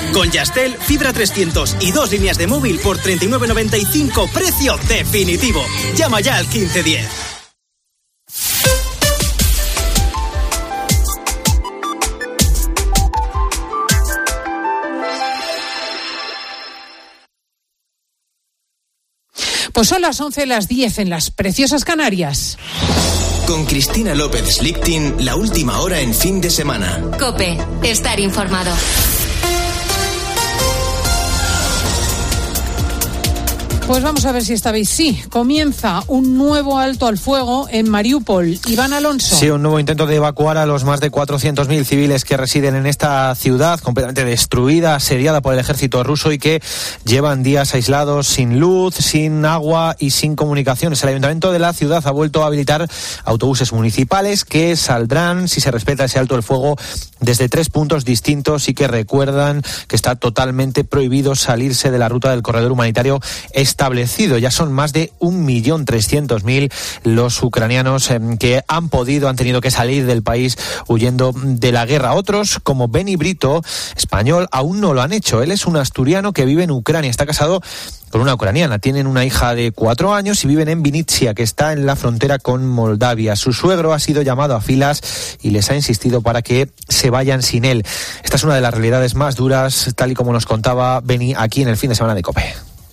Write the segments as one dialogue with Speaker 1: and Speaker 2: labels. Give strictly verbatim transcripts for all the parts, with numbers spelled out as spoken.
Speaker 1: Con Yastel, fibra trescientos y dos líneas de móvil por treinta y nueve noventa y cinco, precio definitivo. Llama ya al quince diez.
Speaker 2: Pues son las once, las diez en las preciosas Canarias.
Speaker 3: Con Cristina López Slichting, la última hora en fin de semana.
Speaker 4: COPE, estar informado.
Speaker 2: Pues vamos a ver si esta vez sí. Comienza un nuevo alto al fuego en Mariupol. Iván Alonso.
Speaker 5: Sí, un nuevo intento de evacuar a los más de cuatrocientos mil civiles que residen en esta ciudad completamente destruida, asediada por el ejército ruso y que llevan días aislados, sin luz, sin agua y sin comunicaciones. El ayuntamiento de la ciudad ha vuelto a habilitar autobuses municipales que saldrán, si se respeta ese alto al fuego, desde tres puntos distintos y que recuerdan que está totalmente prohibido salirse de la ruta del corredor humanitario establecido. Ya son más de un millón trescientos mil los ucranianos eh, que han podido, han tenido que salir del país huyendo de la guerra. Otros, como Beni Brito, español, aún no lo han hecho. Él es un asturiano que vive en Ucrania, está casado con una ucraniana. Tienen una hija de cuatro años y viven en Vinnytsia, que está en la frontera con Moldavia. Su suegro ha sido llamado a filas y les ha insistido para que se vayan sin él. Esta es una de las realidades más duras, tal y como nos contaba Beni aquí en el fin de semana de COPE.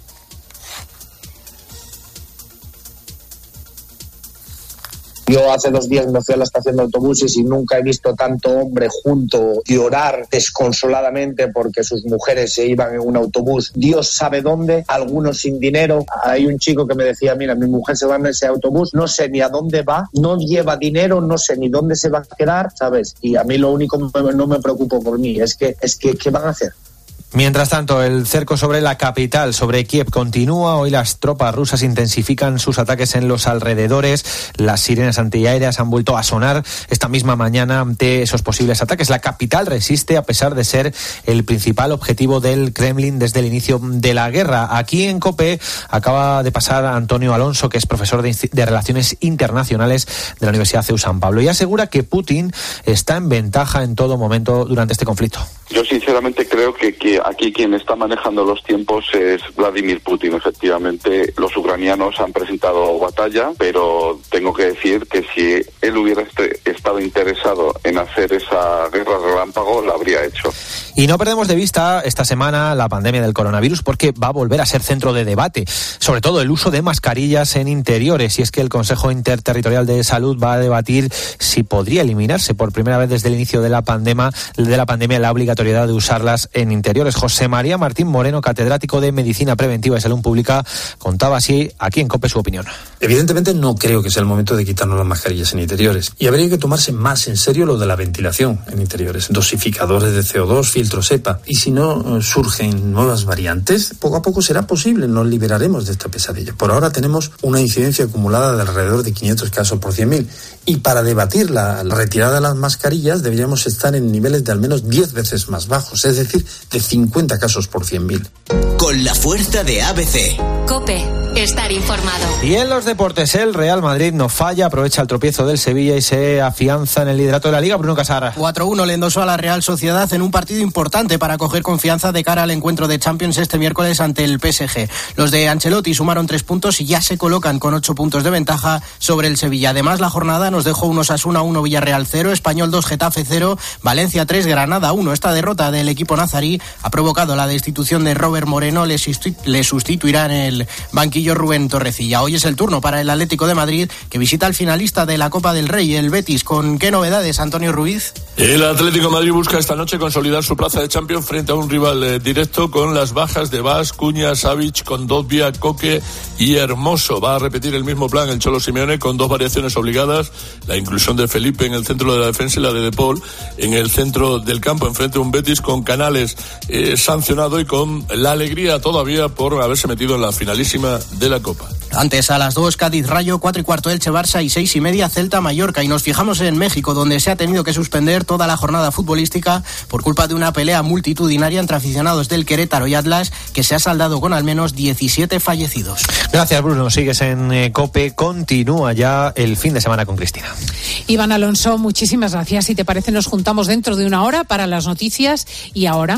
Speaker 6: Yo hace dos días me fui a la estación de autobuses y nunca he visto tanto hombre junto llorar desconsoladamente porque sus mujeres se iban en un autobús. Dios sabe dónde, algunos sin dinero. Hay un chico que me decía, mira, mi mujer se va en ese autobús, no sé ni a dónde va, no lleva dinero, no sé ni dónde se va a quedar, ¿sabes? Y a mí lo único que no me preocupo por mí es que, es que, ¿qué van a hacer?
Speaker 5: Mientras tanto, el cerco sobre la capital, sobre Kiev, continúa. Hoy las tropas rusas intensifican sus ataques en los alrededores. Las sirenas antiaéreas han vuelto a sonar esta misma mañana ante esos posibles ataques. La capital resiste a pesar de ser el principal objetivo del Kremlin desde el inicio de la guerra. Aquí en COPE acaba de pasar Antonio Alonso, que es profesor de, de Relaciones Internacionales de la Universidad C E U San Pablo, y asegura que Putin está en ventaja en todo momento durante este conflicto.
Speaker 7: Yo sinceramente creo que, que aquí quien está manejando los tiempos es Vladimir Putin. Efectivamente, los ucranianos han presentado batalla, pero tengo que decir que si él hubiera este, estado interesado en hacer esa guerra relámpago, la habría hecho.
Speaker 5: Y no perdemos de vista esta semana la pandemia del coronavirus, porque va a volver a ser centro de debate, sobre todo el uso de mascarillas en interiores. Y es que el Consejo Interterritorial de Salud va a debatir si podría eliminarse por primera vez desde el inicio de la pandemia, de la pandemia la obligatoriedad de usarlas en interiores. José María Martín Moreno, catedrático de Medicina Preventiva y Salud Pública, contaba así aquí en COPE su opinión.
Speaker 8: Evidentemente no creo que sea el momento de quitarnos las mascarillas en interiores, y habría que tomarse más en serio lo de la ventilación en interiores, dosificadores de C O dos, filtros EPA, y si no surgen nuevas variantes, poco a poco será posible, nos liberaremos de esta pesadilla. Por ahora tenemos una incidencia acumulada de alrededor de quinientos casos por cien mil, y para debatir la, la retirada de las mascarillas deberíamos estar en niveles de al menos diez veces más bajos, es decir, de cincuenta casos por cien mil.
Speaker 3: Con la fuerza de A B C.
Speaker 4: COPE, estar informado.
Speaker 5: Y en los deportes, el Real Madrid no falla, aprovecha el tropiezo del Sevilla y se afianza en el liderato de la Liga. Bruno Casar.
Speaker 9: cuatro uno le endosó a la Real Sociedad en un partido importante para coger confianza de cara al encuentro de Champions este miércoles ante el P S G. Los de Ancelotti sumaron tres puntos y ya se colocan con ocho puntos de ventaja sobre el Sevilla. Además, la jornada nos dejó un Osasuna uno, Villarreal cero, Español dos, Getafe cero, Valencia tres, Granada uno. Esta derrota del equipo nazarí ha provocado la destitución de Robert Moreno, le, sustitu- le sustituirá en el banquillo Rubén Torrecilla. Hoy es el turno para el Atlético de Madrid, que visita al finalista de la Copa del Rey, el Betis. ¿Con qué novedades, Antonio Ruiz?
Speaker 10: El Atlético de Madrid busca esta noche consolidar su plaza de Champions frente a un rival eh, directo, con las bajas de Bas, Cuña, Savic, Kondogbia, Coque y Hermoso. Va a repetir el mismo plan el Cholo Simeone, con dos variaciones obligadas: la inclusión de Felipe en el centro de la defensa y la de De Paul en el centro del campo, enfrente a un Betis con Canales eh, sancionado y con la alegría todavía por haberse metido en la finalísima de la Copa.
Speaker 9: Antes, a las dos, Cádiz Rayo, cuatro y cuarto Elche Barça y seis y media Celta Mallorca. Y nos fijamos en México, donde se ha tenido que suspender toda la jornada futbolística por culpa de una pelea multitudinaria entre aficionados del Querétaro y Atlas, que se ha saldado con al menos diecisiete fallecidos.
Speaker 5: Gracias, Bruno. Sigues en eh, COPE. Continúa ya el fin de semana con Cristina.
Speaker 2: Iván Alonso, muchísimas gracias. Si te parece, nos juntamos dentro de una hora para las noticias. Y ahora,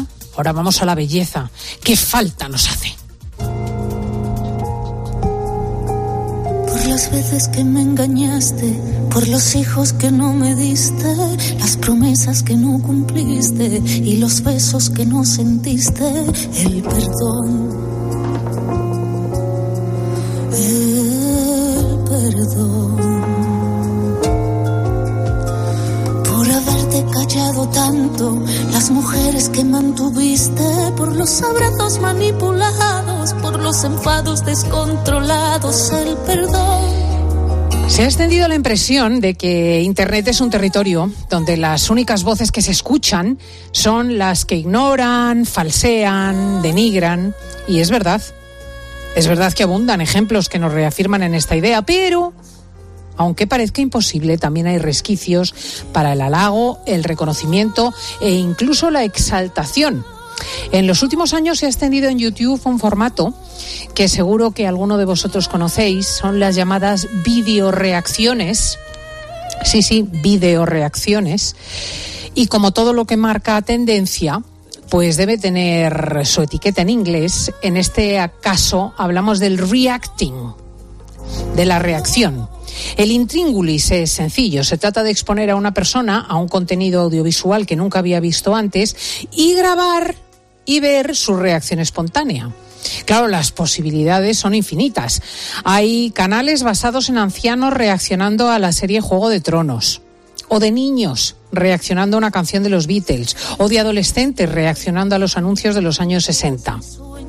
Speaker 2: Ahora vamos a la belleza. ¿Qué falta nos hace?
Speaker 11: Por las veces que me engañaste, por los hijos que no me diste, las promesas que no cumpliste y los besos que no sentiste, el perdón, el perdón, por haberte callado tanto, las mujeres que mantuviste, por los abrazos manipulados, por los enfados descontrolados, el perdón.
Speaker 2: Se ha extendido la impresión de que Internet es un territorio donde las únicas voces que se escuchan son las que ignoran, falsean, denigran, y es verdad. Es verdad que abundan ejemplos que nos reafirman en esta idea, pero aunque parezca imposible, también hay resquicios para el halago, el reconocimiento e incluso la exaltación. En los últimos años se ha extendido en YouTube un formato que seguro que alguno de vosotros conocéis, son las llamadas videoreacciones. Sí, sí, videoreacciones. Y como todo lo que marca tendencia, pues debe tener su etiqueta en inglés. En este caso hablamos del reacting, de la reacción. El intríngulis es sencillo, se trata de exponer a una persona a un contenido audiovisual que nunca había visto antes y grabar y ver su reacción espontánea. Claro, las posibilidades son infinitas. Hay canales basados en ancianos reaccionando a la serie Juego de Tronos, o de niños reaccionando a una canción de los Beatles, o de adolescentes reaccionando a los anuncios de los años sesenta.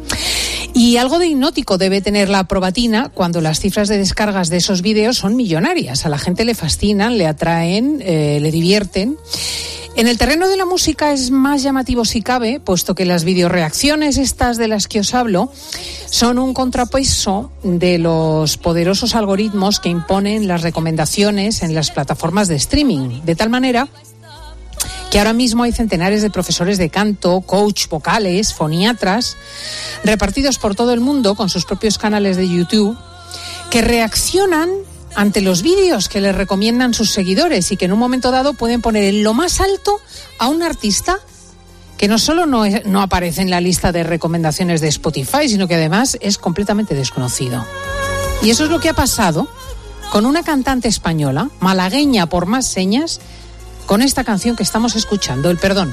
Speaker 2: Y algo de hipnótico debe tener la probatina cuando las cifras de descargas de esos vídeos son millonarias. A la gente le fascinan, le atraen, eh, le divierten. En el terreno de la música es más llamativo si cabe, puesto que las videoreacciones estas de las que os hablo son un contrapeso de los poderosos algoritmos que imponen las recomendaciones en las plataformas de streaming, de tal manera que ahora mismo hay centenares de profesores de canto, coach vocales, foniatras, repartidos por todo el mundo con sus propios canales de YouTube, que reaccionan ante los vídeos que les recomiendan sus seguidores y que en un momento dado pueden poner en lo más alto a un artista que no solo no, es, no aparece en la lista de recomendaciones de Spotify, sino que además es completamente desconocido. Y eso es lo que ha pasado con una cantante española, malagueña por más señas, con esta canción que estamos escuchando, El Perdón.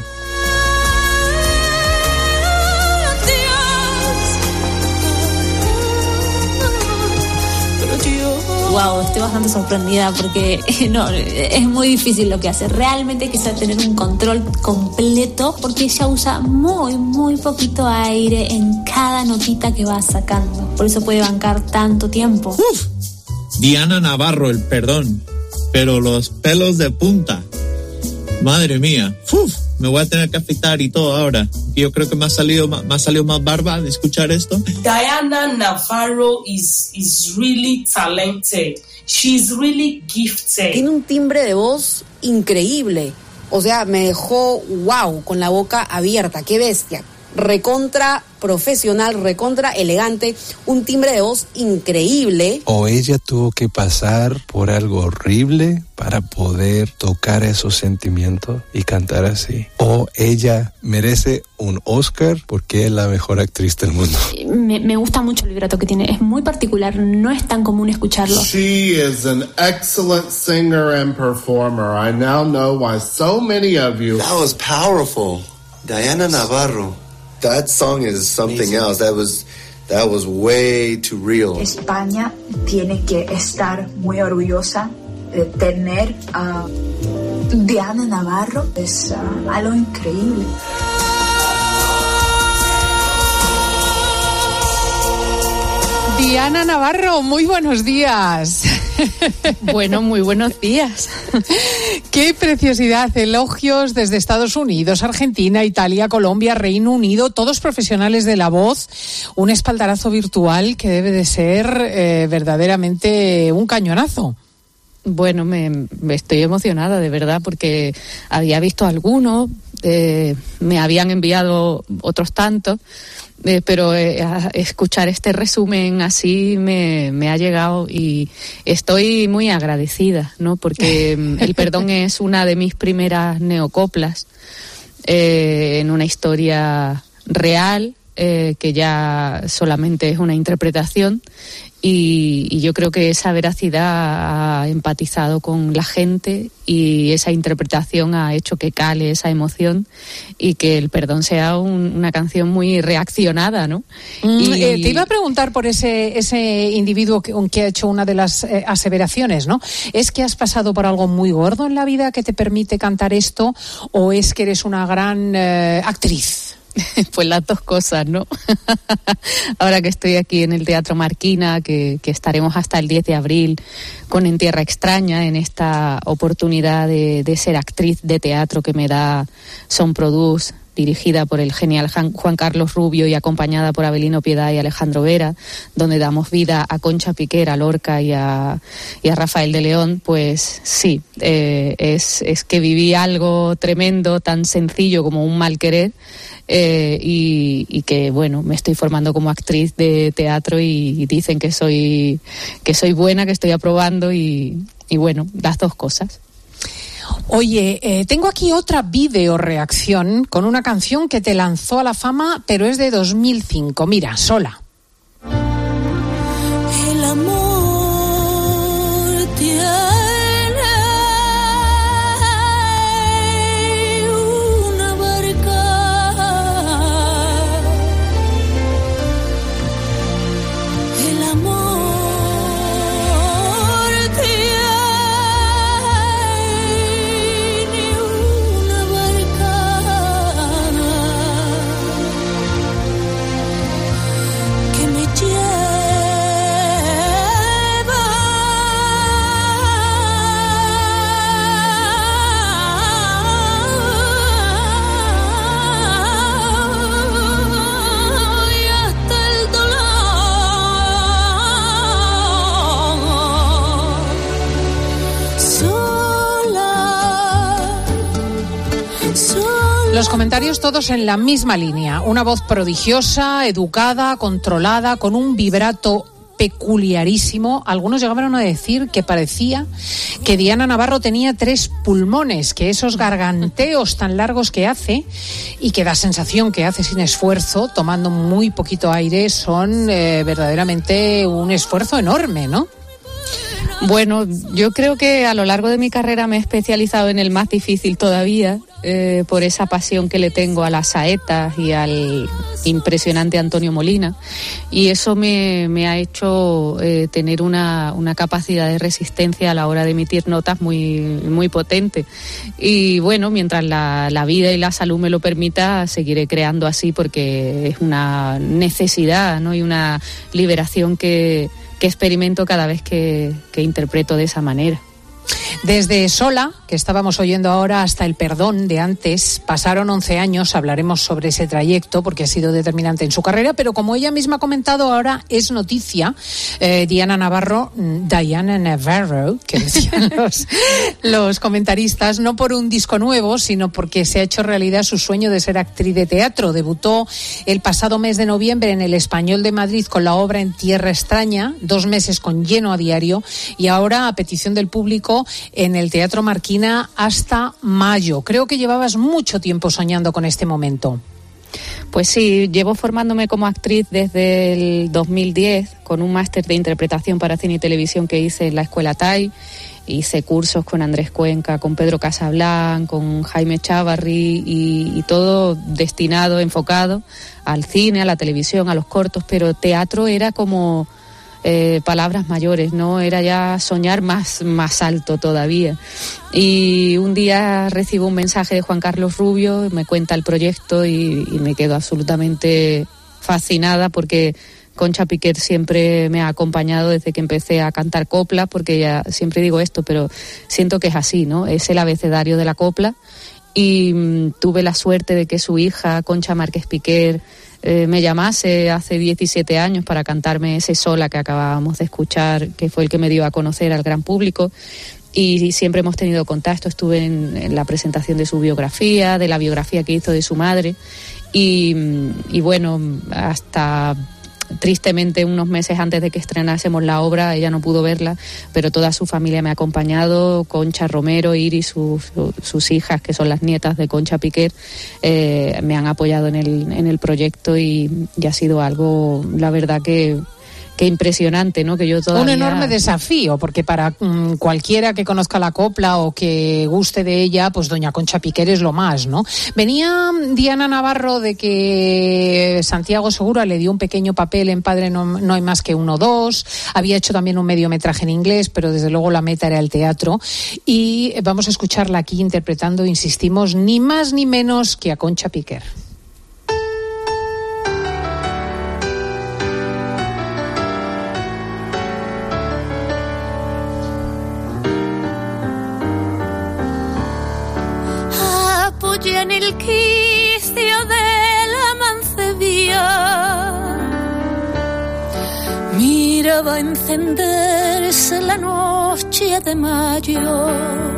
Speaker 12: Wow, estoy bastante sorprendida porque no, es muy difícil lo que hace. Realmente hay que saber tener un control completo porque ella usa muy, muy poquito aire en cada notita que va sacando. Por eso puede bancar tanto tiempo.
Speaker 13: Uf, Diana Navarro, El Perdón. Pero los pelos de punta. Madre mía. Uf, me voy a tener que afeitar y todo ahora. Yo creo que me ha salido, me ha salido más barba de escuchar esto.
Speaker 14: Diana Navarro is, is really talented. She's really gifted.
Speaker 15: Tiene un timbre de voz increíble. O sea, me dejó wow, con la boca abierta. Qué bestia. Recontra profesional, recontra elegante, un timbre de voz increíble.
Speaker 16: O ella tuvo que pasar por algo horrible para poder tocar esos sentimientos y cantar así. O ella merece un Oscar porque es la mejor actriz del mundo.
Speaker 12: Me, me gusta mucho el vibrato que tiene, es muy particular, no es tan común escucharlo.
Speaker 17: She is an excellent singer and performer. I now know why so many of you...
Speaker 18: That was powerful. Diana Navarro. That song is something else. That was that was way too real.
Speaker 19: España tiene que estar muy orgullosa de tener a Diana Navarro. Es uh, algo increíble.
Speaker 2: Diana Navarro, muy buenos días.
Speaker 20: Bueno, muy buenos días.
Speaker 2: Qué preciosidad, elogios desde Estados Unidos, Argentina, Italia, Colombia, Reino Unido, todos profesionales de la voz, un espaldarazo virtual que debe de ser eh, verdaderamente un cañonazo.
Speaker 20: Bueno, me, me estoy emocionada de verdad porque había visto algunos, eh, me habían enviado otros tantos, eh, pero eh, a escuchar este resumen así me, me ha llegado y estoy muy agradecida, ¿no? Porque El Perdón es una de mis primeras neocoplas eh, en una historia real, eh, que ya solamente es una interpretación. Y, y yo creo que esa veracidad ha empatizado con la gente y esa interpretación ha hecho que cale esa emoción y que El Perdón sea un, una canción muy reaccionada, ¿no?
Speaker 2: Mm,
Speaker 20: y...
Speaker 2: eh, te iba a preguntar por ese, ese individuo que, que ha hecho una de las eh, aseveraciones, ¿no? ¿Es que has pasado por algo muy gordo en la vida que te permite cantar esto o es que eres una gran eh, actriz?
Speaker 20: Pues las dos cosas, ¿no? Ahora que estoy aquí en el Teatro Marquina, que, que estaremos hasta el diez de abril con En Tierra Extraña, en esta oportunidad de, de ser actriz de teatro que me da Son Produce, dirigida por el genial Juan Carlos Rubio y acompañada por Abelino Piedad y Alejandro Vera, donde damos vida a Concha Piquer, a Lorca y a, y a Rafael de León. Pues sí, eh, es, es que viví algo tremendo, tan sencillo como un mal querer, eh, y, y que, bueno, me estoy formando como actriz de teatro y, y dicen que soy, que soy buena, que estoy aprobando y, y bueno, las dos cosas.
Speaker 2: Oye, eh, tengo aquí otra video reacción con una canción que te lanzó a la fama, pero es de dos mil cinco. Mira, Sola.
Speaker 11: El amor tiene una barca. El amor tiene una barca que me
Speaker 2: Los comentarios todos en la misma línea. Una voz prodigiosa, educada, controlada, con un vibrato peculiarísimo. Algunos llegaron a decir que parecía que Diana Navarro tenía tres pulmones, que esos garganteos tan largos que hace y que da sensación que hace sin esfuerzo, tomando muy poquito aire, son eh, verdaderamente un esfuerzo enorme, ¿no?
Speaker 20: Bueno, yo creo que a lo largo de mi carrera me he especializado en el más difícil todavía, eh, por esa pasión que le tengo a las saetas y al impresionante Antonio Molina, y eso me, me ha hecho eh, tener una, una capacidad de resistencia a la hora de emitir notas muy, muy potente. Y bueno, mientras la, la vida y la salud me lo permita, seguiré creando así, porque es una necesidad, ¿no? Y una liberación que que experimento cada vez que, que interpreto de esa manera.
Speaker 2: Desde Sola, que estábamos oyendo ahora, hasta El Perdón de antes, pasaron once años. Hablaremos sobre ese trayecto porque ha sido determinante en su carrera, pero como ella misma ha comentado, ahora es noticia. Eh, Diana Navarro, Diana Navarro, que decían los, los comentaristas, no por un disco nuevo, sino porque se ha hecho realidad su sueño de ser actriz de teatro. Debutó el pasado mes de noviembre en el Español de Madrid con la obra En Tierra Extraña, dos meses con lleno a diario, y ahora, a petición del público, en el Teatro Marquina hasta mayo. Creo que llevabas mucho tiempo soñando con este momento.
Speaker 20: Pues sí, llevo formándome como actriz desde el dos mil diez con un máster de interpretación para cine y televisión que hice en la Escuela T A I. Hice cursos con Andrés Cuenca, con Pedro Casablanc, con Jaime Chávarri y, y todo destinado, enfocado al cine, a la televisión, a los cortos, pero teatro era como Eh, palabras mayores, ¿no? Era ya soñar más, más alto todavía. Y un día recibo un mensaje de Juan Carlos Rubio, me cuenta el proyecto y, y me quedo absolutamente fascinada, porque Concha Piquer siempre me ha acompañado desde que empecé a cantar copla, porque ya siempre digo esto, pero siento que es así, ¿no? Es el abecedario de la copla, y mmm, tuve la suerte de que su hija, Concha Márquez Piquer, Eh, me llamase hace diecisiete años para cantarme ese Sola que acabábamos de escuchar, que fue el que me dio a conocer al gran público, y, y siempre hemos tenido contacto. Estuve en, en la presentación de su biografía, de la biografía que hizo de su madre, y, y bueno, hasta tristemente unos meses antes de que estrenásemos la obra ella no pudo verla, pero toda su familia me ha acompañado, Concha Romero, Iris, su, su, sus hijas, que son las nietas de Concha Piquer, eh, me han apoyado en el, en el proyecto y, y ha sido algo, la verdad que Qué impresionante, ¿no? Que yo todavía...
Speaker 2: Un enorme desafío, porque para mmm, cualquiera que conozca la copla o que guste de ella, pues doña Concha Piquer es lo más, ¿no? Venía Diana Navarro de que Santiago Segura le dio un pequeño papel en Padre no, no hay más que uno dos, había hecho también un mediometraje en inglés, pero desde luego la meta era el teatro, y vamos a escucharla aquí interpretando, insistimos, ni más ni menos que a Concha Piquer.
Speaker 11: En el quicio de la mancebía miraba encenderse la noche de mayo.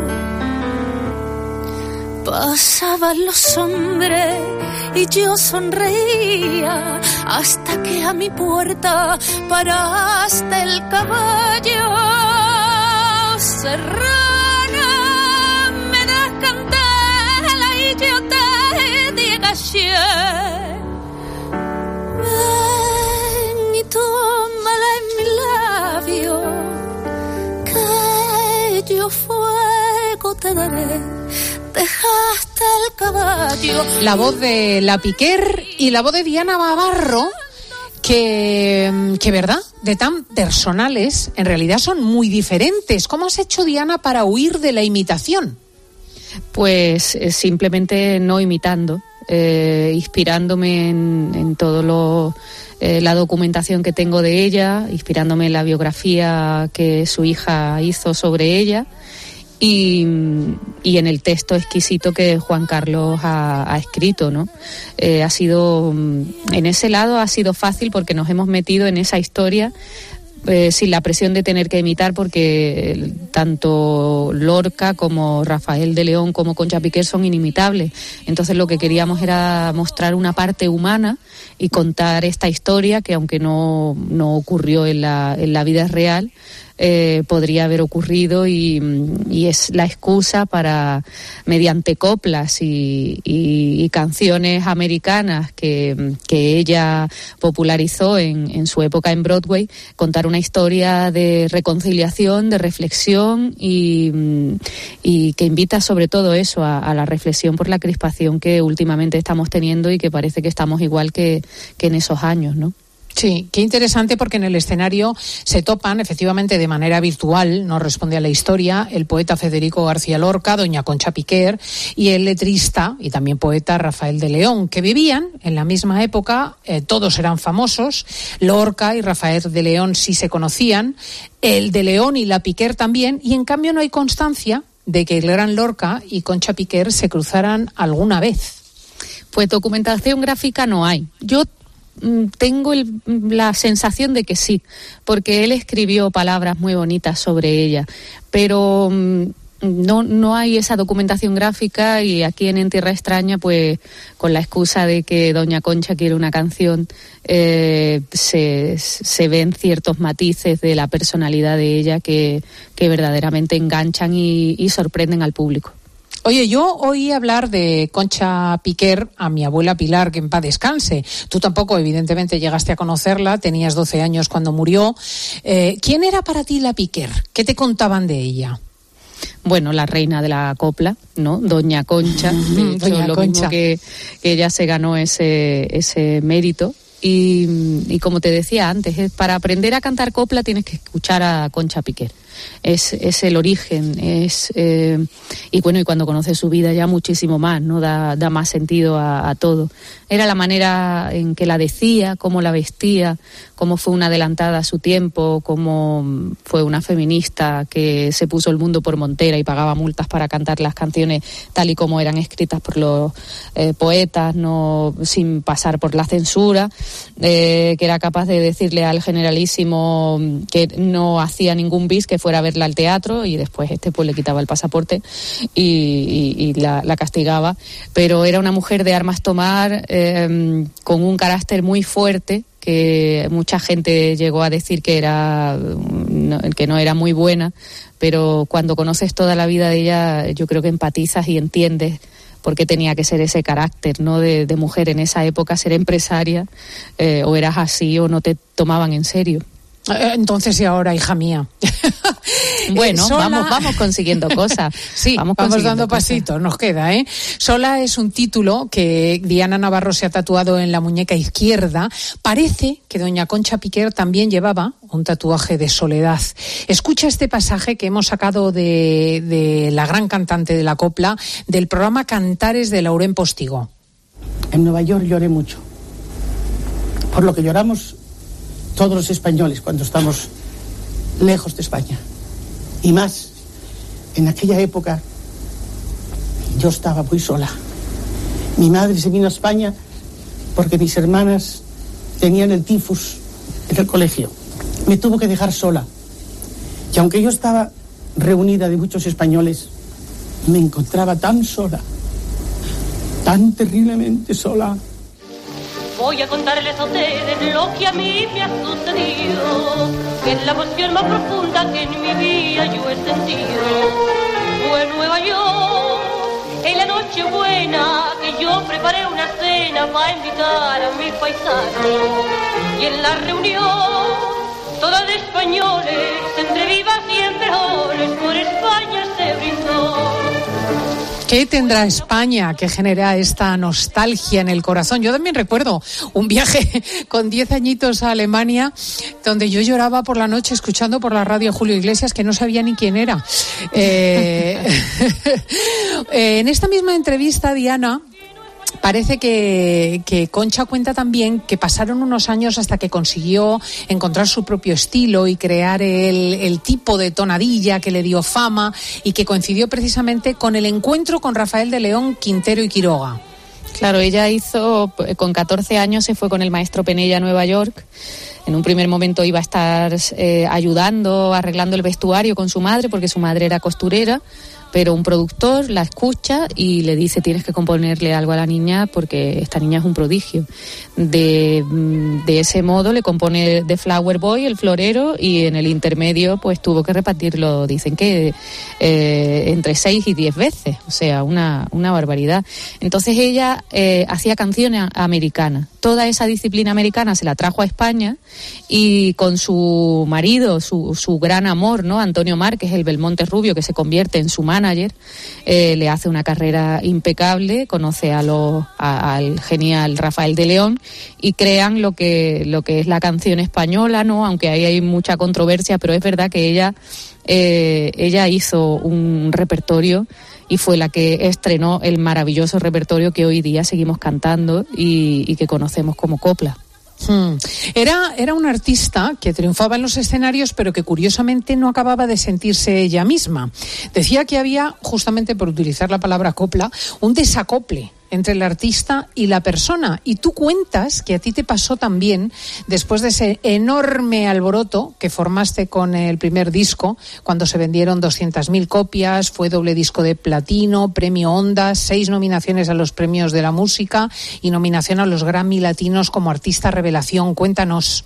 Speaker 11: Pasaban los hombres y yo sonreía hasta que a mi puerta paraste el caballo. Serrana, me das candela y yo te digo ayer. Ven y tómala en mi labio, que yo fuego te daré. Dejaste el caballo.
Speaker 2: La voz de La Piquer y la voz de Diana Navarro, que, que verdad, de tan personales, en realidad son muy diferentes. ¿Cómo has hecho, Diana, para huir de la imitación?
Speaker 20: Pues eh, simplemente no imitando, eh, inspirándome en, en todo lo... Eh, la documentación que tengo de ella, inspirándome en la biografía que su hija hizo sobre ella y, y en el texto exquisito que Juan Carlos ha, ha escrito, ¿no? Eh, ha sido, en ese lado ha sido fácil porque nos hemos metido en esa historia eh, sin la presión de tener que imitar, porque tanto Lorca como Rafael de León como Concha Piquer son inimitables. Entonces lo que queríamos era mostrar una parte humana y contar esta historia que, aunque no, no ocurrió en la, en la vida real, Eh, podría haber ocurrido y, y es la excusa para, mediante coplas y, y, y canciones americanas que, que ella popularizó en, en su época en Broadway, contar una historia de reconciliación, de reflexión y, y que invita sobre todo eso a, a la reflexión por la crispación que últimamente estamos teniendo y que parece que estamos igual que, que en esos años, ¿no?
Speaker 2: Sí, qué interesante, porque en el escenario se topan efectivamente de manera virtual, no responde a la historia, el poeta Federico García Lorca, doña Concha Piquer y el letrista y también poeta Rafael de León, que vivían en la misma época, eh, todos eran famosos, Lorca y Rafael de León sí se conocían, el de León y la Piquer también, y en cambio no hay constancia de que el gran Lorca y Concha Piquer se cruzaran alguna vez.
Speaker 20: Pues documentación gráfica no hay. Yo tengo el, la sensación de que sí, porque él escribió palabras muy bonitas sobre ella, pero no, no hay esa documentación gráfica, y aquí en En Tierra Extraña, pues con la excusa de que doña Concha quiere una canción, eh, se, se ven ciertos matices de la personalidad de ella que, que verdaderamente enganchan y, y sorprenden al público.
Speaker 2: Oye, yo oí hablar de Concha Piquer a mi abuela Pilar, que en paz descanse. Tú tampoco, evidentemente, llegaste a conocerla, tenías doce años cuando murió. Eh, ¿Quién era para ti la Piquer? ¿Qué te contaban de ella?
Speaker 20: Bueno, la reina de la copla, ¿no? Doña Concha. De hecho,
Speaker 2: Doña
Speaker 20: lo
Speaker 2: Concha.
Speaker 20: mismo que, que ella se ganó ese, ese mérito. Y, y como te decía antes, es, para aprender a cantar copla tienes que escuchar a Concha Piquer. Es, es el origen, es eh, y bueno, y cuando conoces su vida ya muchísimo más, ¿no? Da, da más sentido a, a todo. Era la manera en que la decía, cómo la vestía, cómo fue una adelantada a su tiempo, cómo fue una feminista que se puso el mundo por montera y pagaba multas para cantar las canciones tal y como eran escritas por los eh, poetas, no sin pasar por la censura, eh, que era capaz de decirle al generalísimo que no hacía ningún bis, que fuera a verla al teatro, y después este pues le quitaba el pasaporte y, y, y la, la castigaba. Pero era una mujer de armas tomar, eh, con un carácter muy fuerte, que mucha gente llegó a decir que era no, que no era muy buena, pero cuando conoces toda la vida de ella, yo creo que empatizas y entiendes por qué tenía que ser ese carácter, ¿no? de, de mujer en esa época, ser empresaria, eh, o eras así o no te tomaban en serio.
Speaker 2: Entonces, y ahora, hija mía.
Speaker 20: Bueno,
Speaker 2: eh, Sola...
Speaker 20: vamos, vamos consiguiendo cosas.
Speaker 2: Sí, vamos, vamos dando cosas. Pasitos, nos queda, ¿eh? Sola es un título que Diana Navarro se ha tatuado en la muñeca izquierda. Parece que doña Concha Piquer también llevaba un tatuaje de soledad. Escucha este pasaje que hemos sacado de, de la gran cantante de la copla, del programa Cantares de Laurén Postigo.
Speaker 21: En Nueva York lloré mucho. Por lo que lloramos todos los españoles cuando estamos lejos de España. Y más, en aquella época yo estaba muy sola. Mi madre se vino a España porque mis hermanas tenían el tifus en el colegio. Me tuvo que dejar sola. Y aunque yo estaba reunida de muchos españoles, me encontraba tan sola, tan terriblemente sola.
Speaker 22: Voy a contarles a ustedes lo que a mí me ha sucedido, que es la emoción más profunda que en mi vida yo he sentido. Fue en Nueva York, en la noche buena, que yo preparé una cena para invitar a mis paisanos. Y en la reunión, toda de españoles, entre vivas y entre mejores, por España se brindó.
Speaker 2: ¿Qué tendrá España que genera esta nostalgia en el corazón? Yo también recuerdo un viaje con diez añitos a Alemania, donde yo lloraba por la noche escuchando por la radio a Julio Iglesias, que no sabía ni quién era. Eh, en esta misma entrevista, Diana, parece que, que Concha cuenta también que pasaron unos años hasta que consiguió encontrar su propio estilo y crear el, el tipo de tonadilla que le dio fama y que coincidió precisamente con el encuentro con Rafael de León, Quintero y Quiroga.
Speaker 20: Claro, ella hizo, con catorce años se fue con el maestro Penella a Nueva York. En un primer momento iba a estar eh, ayudando, arreglando el vestuario con su madre, porque su madre era costurera. Pero un productor la escucha y le dice: tienes que componerle algo a la niña porque esta niña es un prodigio. De, de ese modo le compone The Flower Boy, el florero, y en el intermedio pues tuvo que repartirlo, dicen que eh, entre seis y diez veces, o sea, una, una barbaridad. Entonces ella eh, hacía canciones americanas. Toda esa disciplina americana se la trajo a España y con su marido, su, su gran amor, ¿no? Antonio Márquez, el Belmonte Rubio, que se convierte en su manager, eh, le hace una carrera impecable, conoce a lo, a, al genial Rafael de León y crean lo que, lo que es la canción española, ¿no? Aunque ahí hay mucha controversia, pero es verdad que ella, eh, ella hizo un repertorio y fue la que estrenó el maravilloso repertorio que hoy día seguimos cantando y, y que conocemos como copla.
Speaker 2: Hmm. Era, era una artista que triunfaba en los escenarios, pero que curiosamente no acababa de sentirse ella misma. Decía que había, justamente por utilizar la palabra copla, un desacople entre el artista y la persona. Y tú cuentas que a ti te pasó también después de ese enorme alboroto que formaste con el primer disco, cuando se vendieron doscientas mil copias, fue doble disco de platino, premio Ondas, seis nominaciones a los premios de la música y nominación a los Grammy Latinos como artista revelación. Cuéntanos.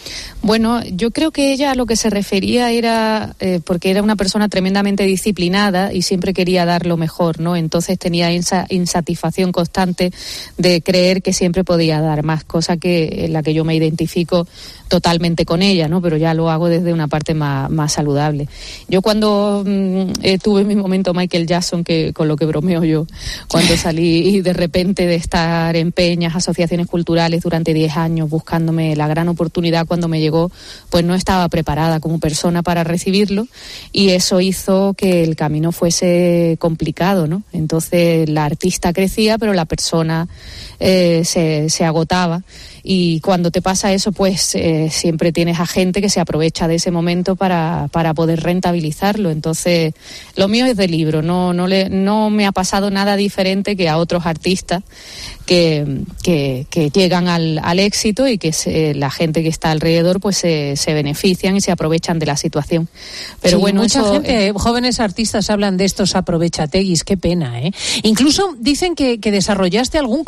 Speaker 20: Bueno, yo creo que ella a lo que se refería era, eh, porque era una persona tremendamente disciplinada y siempre quería dar lo mejor, ¿no? Entonces tenía esa insatisfacción constante de creer que siempre podía dar más, cosa que en la que yo me identifico totalmente con ella, ¿no? Pero ya lo hago desde una parte más, más saludable. Yo cuando mmm, eh, tuve mi momento Michael Jackson, que con lo que bromeo yo, cuando salí de repente de estar en peñas, asociaciones culturales durante diez años buscándome la gran oportunidad cuando me llegó, pues no estaba preparada como persona para recibirlo y eso hizo que el camino fuese complicado, ¿no? Entonces la artista crecía, pero la persona eh, se, se agotaba. Y cuando te pasa eso, pues eh, siempre tienes a gente que se aprovecha de ese momento para, para poder rentabilizarlo. Entonces, lo mío es de libro, no, no, le, no me ha pasado nada diferente que a otros artistas que, que, que llegan al, al éxito y que se, la gente que está alrededor pues se, se benefician y se aprovechan de la situación. Pero
Speaker 2: sí,
Speaker 20: bueno,
Speaker 2: mucha
Speaker 20: eso,
Speaker 2: gente, eh, jóvenes artistas hablan de estos aprovechateguis, qué pena, ¿eh? Incluso dicen que, que desarrollaste algún complejo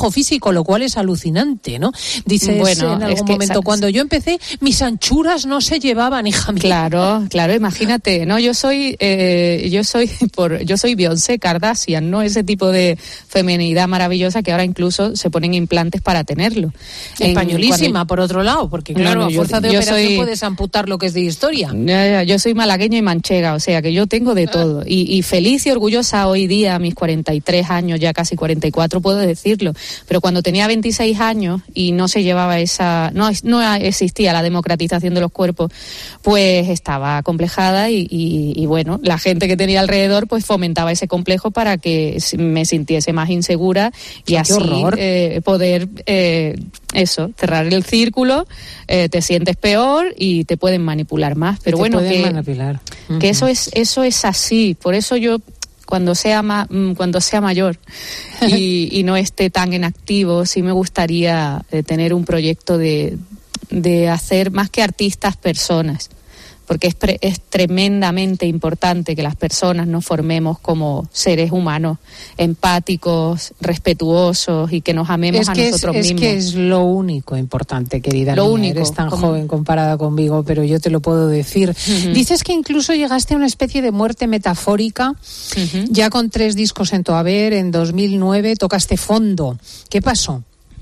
Speaker 2: trabajo físico, lo cual es alucinante, ¿no? Dices
Speaker 20: bueno,
Speaker 2: en algún
Speaker 20: que,
Speaker 2: momento,
Speaker 20: ¿sabes?
Speaker 2: cuando yo empecé, mis anchuras no se llevaban, hija mía.
Speaker 20: Claro, claro, imagínate, no, yo soy, eh, yo soy por, yo soy Beyoncé, Kardashian, ¿no? Ese tipo de feminidad maravillosa que ahora incluso se ponen implantes para tenerlo.
Speaker 2: Españolísima,
Speaker 20: cuando,
Speaker 2: por otro lado, porque claro,
Speaker 20: no, no,
Speaker 2: a fuerza
Speaker 20: yo,
Speaker 2: de
Speaker 20: yo
Speaker 2: operación
Speaker 20: soy,
Speaker 2: puedes amputar lo que es de historia.
Speaker 20: Ya, ya, yo soy malagueña y manchega, o sea que yo tengo de todo. Y, y feliz y orgullosa hoy día, a mis cuarenta y tres años, ya casi cuarenta y cuatro, puedo decirlo. Pero cuando tenía veintiséis años y no se llevaba esa, no, no existía la democratización de los cuerpos, pues estaba complejada y, y, y bueno, la gente que tenía alrededor pues fomentaba ese complejo para que me sintiese más insegura y
Speaker 2: ¡Qué
Speaker 20: así
Speaker 2: horror!
Speaker 20: eh, poder, eh, eso, cerrar el círculo, eh, te sientes peor y te pueden manipular más. Pero
Speaker 2: te
Speaker 20: bueno,
Speaker 2: pueden
Speaker 20: que,
Speaker 2: manipular. Uh-huh.
Speaker 20: que eso es, eso es así. Por eso yo, cuando sea ma, cuando sea mayor y, y no esté tan en activo, sí me gustaría eh, tener un proyecto de, de hacer más que artistas, personas. Porque es, pre, es tremendamente importante que las personas nos formemos como seres humanos, empáticos, respetuosos y que nos amemos
Speaker 2: es
Speaker 20: a
Speaker 2: que
Speaker 20: nosotros
Speaker 2: es,
Speaker 20: mismos.
Speaker 2: Es que es lo único importante, querida
Speaker 20: lo
Speaker 2: mía.
Speaker 20: único.
Speaker 2: Eres tan
Speaker 20: como...
Speaker 2: joven comparada conmigo, pero yo te lo puedo decir. Uh-huh. Dices que incluso llegaste a una especie de muerte metafórica, uh-huh. ya con tres discos en tu haber, en dos mil nueve tocaste fondo. ¿Qué pasó?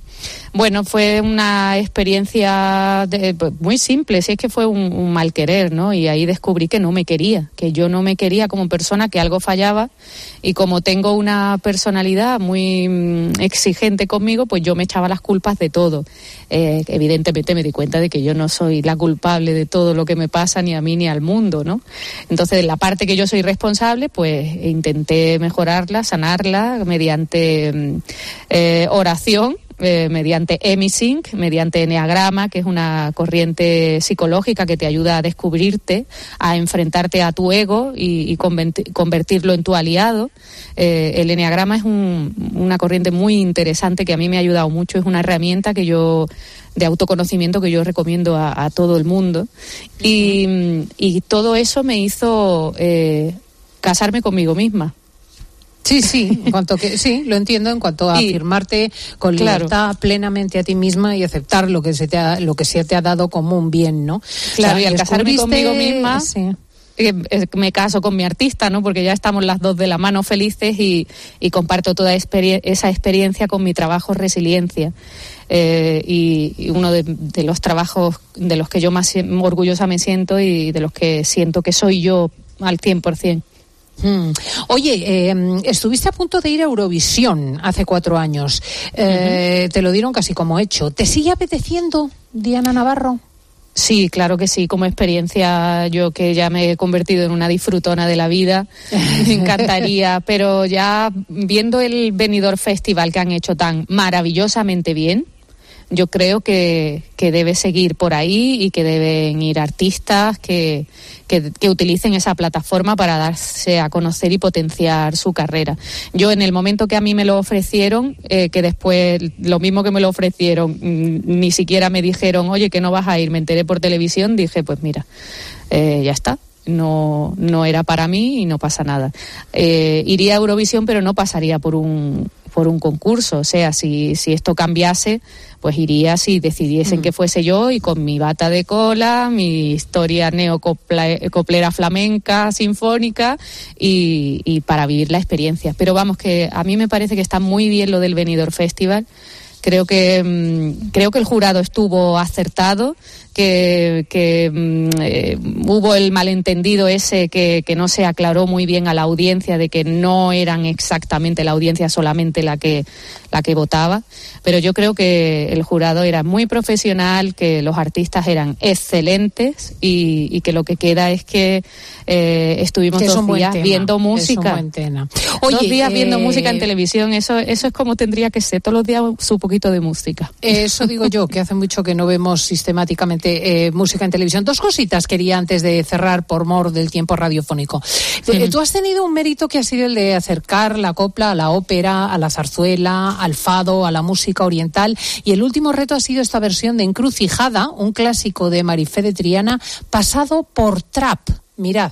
Speaker 20: Bueno, fue una experiencia de, muy simple, si es que fue un, un mal querer, ¿no? Y ahí descubrí que no me quería, que yo no me quería como persona, que algo fallaba, y como tengo una personalidad muy mm, exigente conmigo, pues yo me echaba las culpas de todo. Eh, evidentemente me di cuenta de que yo no soy la culpable de todo lo que me pasa, ni a mí ni al mundo, ¿no? Entonces, la parte que yo soy responsable, pues intenté mejorarla, sanarla mediante mm, eh, oración, Eh, mediante EmiSync, mediante Enneagrama, que es una corriente psicológica que te ayuda a descubrirte, a enfrentarte a tu ego y, y convertirlo en tu aliado. Eh, el Enneagrama es un, una corriente muy interesante que a mí me ha ayudado mucho, es una herramienta que yo de autoconocimiento que yo recomiendo a, a todo el mundo. Y, y todo eso me hizo eh, casarme conmigo misma.
Speaker 2: Sí, sí, en cuanto que sí, lo entiendo, en cuanto a y, afirmarte con libertad claro. plenamente a ti misma y aceptar lo que se te ha, lo que se te ha dado como un bien, ¿no?
Speaker 20: Claro,
Speaker 2: o sea,
Speaker 20: y al casarme conmigo misma,
Speaker 2: sí.
Speaker 20: eh, me caso con mi artista, ¿no? Porque ya estamos las dos de la mano felices y, y comparto toda experien- esa experiencia con mi trabajo Resiliencia. Eh, y, y uno de, de los trabajos de los que yo más orgullosa me siento y de los que siento que soy yo al cien por ciento.
Speaker 2: Hmm. Oye, eh, estuviste a punto de ir a Eurovisión hace cuatro años. Eh, uh-huh. Te lo dieron casi como hecho. ¿Te sigue apeteciendo, Diana Navarro?
Speaker 20: Sí, claro que sí. Como experiencia, yo que ya me he convertido en una disfrutona de la vida, me encantaría. Pero ya viendo el Benidorm Festival que han hecho tan maravillosamente bien, yo creo que, que debe seguir por ahí y que deben ir artistas que, que, que utilicen esa plataforma para darse a conocer y potenciar su carrera. Yo en el momento que a mí me lo ofrecieron, eh, que después lo mismo que me lo ofrecieron, mmm, ni siquiera me dijeron, oye, que no vas a ir, me enteré por televisión, dije, pues mira, eh, ya está. No, no era para mí y no pasa nada. Eh, iría a Eurovisión, pero no pasaría por un por un concurso. O sea, si, si esto cambiase, pues iría si decidiesen mm. que fuese yo y con mi bata de cola, mi historia neocoplera flamenca, sinfónica y, y para vivir la experiencia. Pero vamos, que a mí me parece que está muy bien lo del Benidorm Festival. Creo que mmm, creo que el jurado estuvo acertado, que, que mmm, eh, hubo el malentendido ese que, que no se aclaró muy bien a la audiencia de que no eran exactamente la audiencia solamente la que la que votaba, pero yo creo que el jurado era muy profesional, que los artistas eran excelentes y, y que lo que queda es que eh, estuvimos
Speaker 2: que
Speaker 20: dos días viendo música.
Speaker 2: Es un buen tema.
Speaker 20: Oye, dos días
Speaker 2: eh,
Speaker 20: viendo música en televisión, eso eso es como tendría que ser, todos los días su poquito de música.
Speaker 2: Eso digo yo, que hace mucho que no vemos sistemáticamente eh, música en televisión. Dos cositas quería antes de cerrar por mor del tiempo radiofónico. Uh-huh. Eh, tú has tenido un mérito que ha sido el de acercar la copla a la ópera, a la zarzuela, al fado, a la música oriental, y el último reto ha sido esta versión de Encrucijada, un clásico de Marifé de Triana, pasado por trap. Mirad.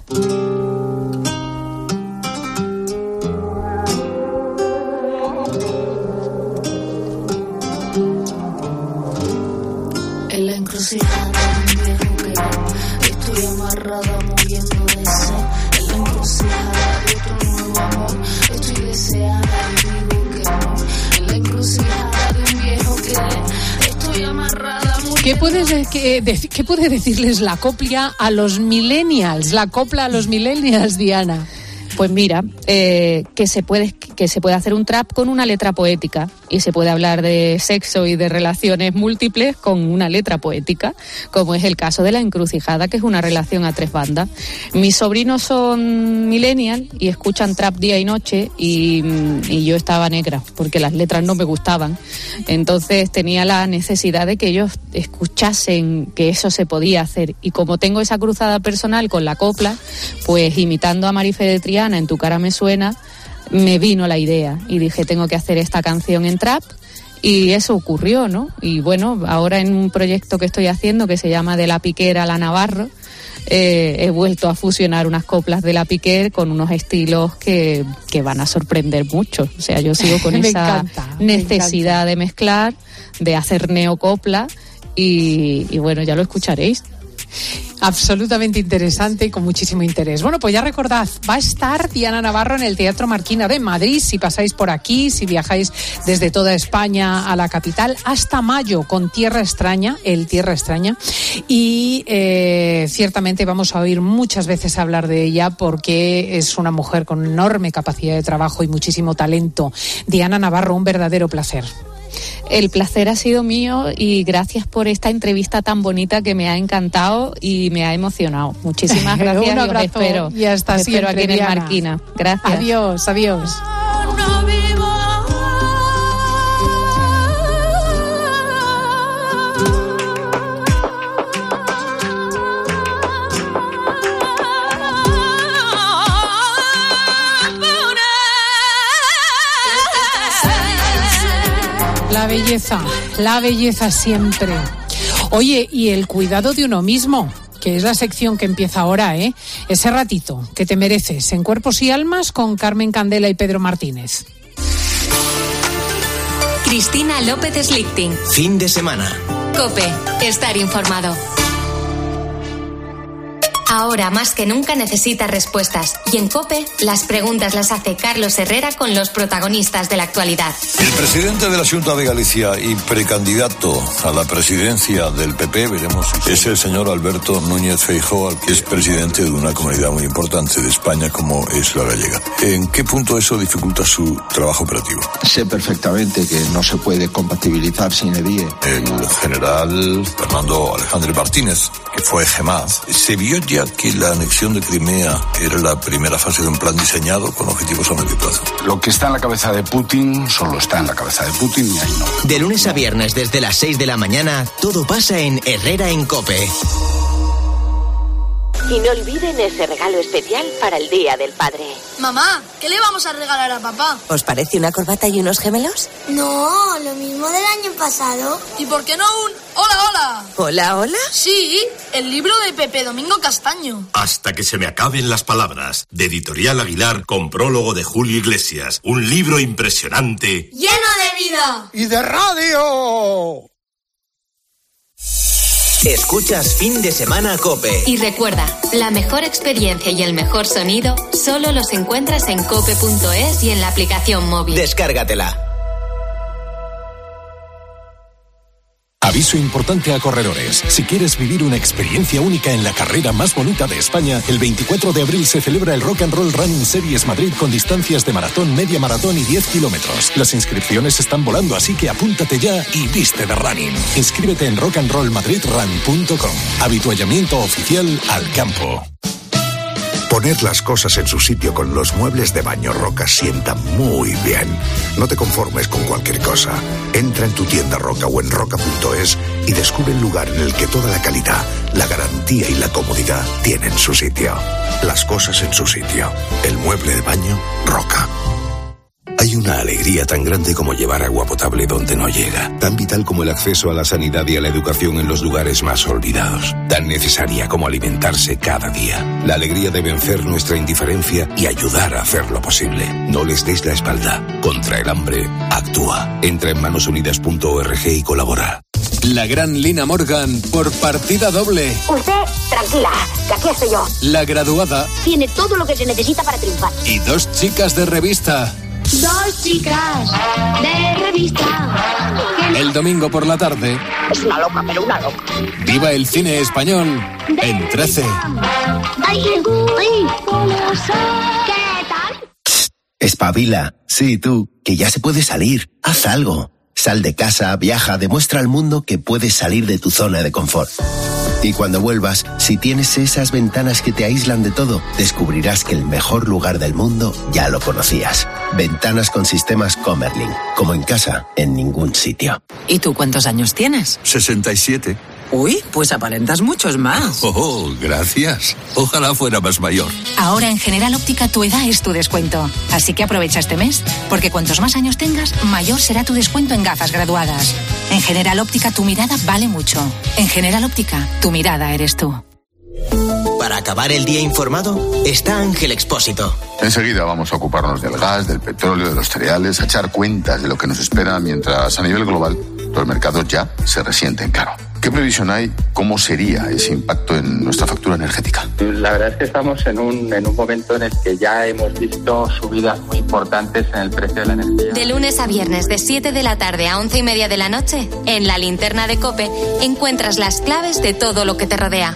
Speaker 11: En la encrucijada de un viejo que estoy amarrada muriendo de sed. En la encrucijada de otro nuevo amor, estoy deseada y digo que no. En la encrucijada de un viejo que estoy amarrada muriendo.
Speaker 2: ¿Qué puedes qué, de, qué puede decirles la copla a los millennials? La copla a los millennials, Diana.
Speaker 20: Pues mira, eh, que se puede que se puede hacer un trap con una letra poética y se puede hablar de sexo y de relaciones múltiples con una letra poética, como es el caso de La Encrucijada, que es una relación a tres bandas. Mis sobrinos son millennial y escuchan trap día y noche y, y yo estaba negra porque las letras no me gustaban. Entonces tenía la necesidad de que ellos escuchasen que eso se podía hacer, y como tengo esa cruzada personal con la copla, pues imitando a Marife de Triana, En tu cara me suena, me vino la idea y dije, tengo que hacer esta canción en trap, y eso ocurrió, ¿no? Y bueno, ahora en un proyecto que estoy haciendo que se llama De la Piquera a la Navarro, eh, he vuelto a fusionar unas coplas de la Piquer con unos estilos que, que van a sorprender mucho. O sea, yo sigo con esa
Speaker 2: encanta,
Speaker 20: necesidad de mezclar, de hacer neocopla, y, y bueno, ya lo escucharéis.
Speaker 2: Absolutamente interesante y con muchísimo interés. Bueno, pues ya recordad, va a estar Diana Navarro en el Teatro Marquina de Madrid, si pasáis por aquí, si viajáis desde toda España a la capital, hasta mayo con Tierra Extraña, el Tierra Extraña, y eh, ciertamente vamos a oír muchas veces hablar de ella porque es una mujer con enorme capacidad de trabajo y muchísimo talento. Diana Navarro, un verdadero placer.
Speaker 20: El placer ha sido mío y gracias por esta entrevista tan bonita que me ha encantado y me ha emocionado. Muchísimas gracias.
Speaker 2: Un abrazo,
Speaker 20: y os espero.
Speaker 2: Y hasta
Speaker 20: os espero
Speaker 2: siempre,
Speaker 20: aquí en
Speaker 2: Diana.
Speaker 20: el Marquina. Gracias.
Speaker 2: Adiós, adiós. La belleza, la belleza siempre. Oye, y el cuidado de uno mismo, que es la sección que empieza ahora, ¿eh? Ese ratito que te mereces en Cuerpos y Almas con Carmen Candela y Pedro Martínez.
Speaker 4: Cristina López Slichting.
Speaker 3: Fin de semana.
Speaker 4: COPE. Estar informado. Ahora más que nunca necesita respuestas. Y en COPE, las preguntas las hace Carlos Herrera con los protagonistas de la actualidad.
Speaker 1: El presidente de la Xunta de Galicia y precandidato a la presidencia del P P, veremos, es el señor Alberto Núñez Feijóo, que es presidente de una comunidad muy importante de España como es la gallega. ¿En qué punto eso dificulta su trabajo operativo?
Speaker 6: Sé perfectamente que no se puede compatibilizar sin el I E.
Speaker 1: El general Fernando Alejandro Martínez, que fue Gemaz, se vio ya que la anexión de Crimea era la primera fase de un plan diseñado con objetivos a medio plazo.
Speaker 6: Lo que está en la cabeza de Putin solo está en la cabeza de Putin y ahí no.
Speaker 3: De lunes a viernes desde las seis de la mañana, todo pasa en Herrera en COPE.
Speaker 23: Y no olviden ese regalo especial para el Día del Padre.
Speaker 24: Mamá, ¿qué le vamos a regalar a papá?
Speaker 23: ¿Os parece una corbata y unos gemelos?
Speaker 24: No, lo mismo del año pasado. ¿Y por qué no un hola, hola?
Speaker 23: ¿Hola, hola?
Speaker 24: Sí, el libro de Pepe Domingo Castaño.
Speaker 25: Hasta que se me acaben las palabras, de Editorial Aguilar, con prólogo de Julio Iglesias. Un libro impresionante.
Speaker 24: ¡Lleno de vida!
Speaker 1: ¡Y de radio!
Speaker 3: Escuchas Fin de Semana COPE.
Speaker 4: Y recuerda, la mejor experiencia y el mejor sonido solo los encuentras en cope punto es y en la aplicación móvil.
Speaker 3: Descárgatela.
Speaker 26: Aviso importante a corredores. Si quieres vivir una experiencia única en la carrera más bonita de España, el veinticuatro de abril se celebra el Rock and Roll Running Series Madrid con distancias de maratón, media maratón y diez kilómetros. Las inscripciones están volando, así que apúntate ya y viste de running. Inscríbete en rock and roll madrid run punto com. Habituallamiento oficial al campo.
Speaker 27: Poner las cosas en su sitio con los muebles de Baño Roca sienta muy bien. No te conformes con cualquier cosa. Entra en tu tienda Roca o en roca punto es y descubre el lugar en el que toda la calidad, la garantía y la comodidad tienen su sitio. Las cosas en su sitio. El mueble de baño Roca.
Speaker 28: Hay una alegría tan grande como llevar agua potable donde no llega, tan vital como el acceso a la sanidad y a la educación en los lugares más olvidados, tan necesaria como alimentarse cada día. La alegría de vencer nuestra indiferencia y ayudar a hacerlo posible. No les des la espalda. Contra el hambre, actúa. Entra en manos unidas punto org y colabora.
Speaker 5: La gran Lina Morgan por partida doble.
Speaker 7: Usted, tranquila, que aquí estoy yo.
Speaker 5: La graduada.
Speaker 7: Tiene todo lo que se necesita para triunfar.
Speaker 5: Y dos chicas de revista.
Speaker 7: Dos chicas de revista.
Speaker 5: El domingo por la tarde.
Speaker 7: Es una loca, pero una loca.
Speaker 5: Viva el cine español en trece.
Speaker 7: ¡Ay, ay! ¿Qué tal?
Speaker 8: Espabila. Sí, tú, que ya se puede salir. Haz algo. Sal de casa, viaja, demuestra al mundo que puedes salir de tu zona de confort. Y cuando vuelvas, si tienes esas ventanas que te aíslan de todo, descubrirás que el mejor lugar del mundo ya lo conocías. Ventanas con sistemas Comerlin. Como en casa, en ningún sitio.
Speaker 9: ¿Y tú cuántos años tienes?
Speaker 1: sesenta y siete.
Speaker 9: Uy, pues aparentas muchos más.
Speaker 1: Oh, gracias. Ojalá fuera más mayor.
Speaker 10: Ahora en General Óptica tu edad es tu descuento. Así que aprovecha este mes, porque cuantos más años tengas, mayor será tu descuento en gafas graduadas. En General Óptica tu mirada vale mucho. En General Óptica, tu mirada eres tú.
Speaker 3: Para acabar el día informado, está Ángel Expósito.
Speaker 6: Enseguida vamos a ocuparnos del gas, del petróleo, de los cereales, a echar cuentas de lo que nos espera, mientras a nivel global los mercados ya se resienten, claro. ¿Qué previsión hay? ¿Cómo sería ese impacto en nuestra factura energética?
Speaker 13: La verdad es que estamos en un, en un momento en el que ya hemos visto subidas muy importantes en el precio de la energía.
Speaker 4: De lunes a viernes, de siete de la tarde a once y media de la noche, en la linterna de COPE, encuentras las claves de todo lo que te rodea.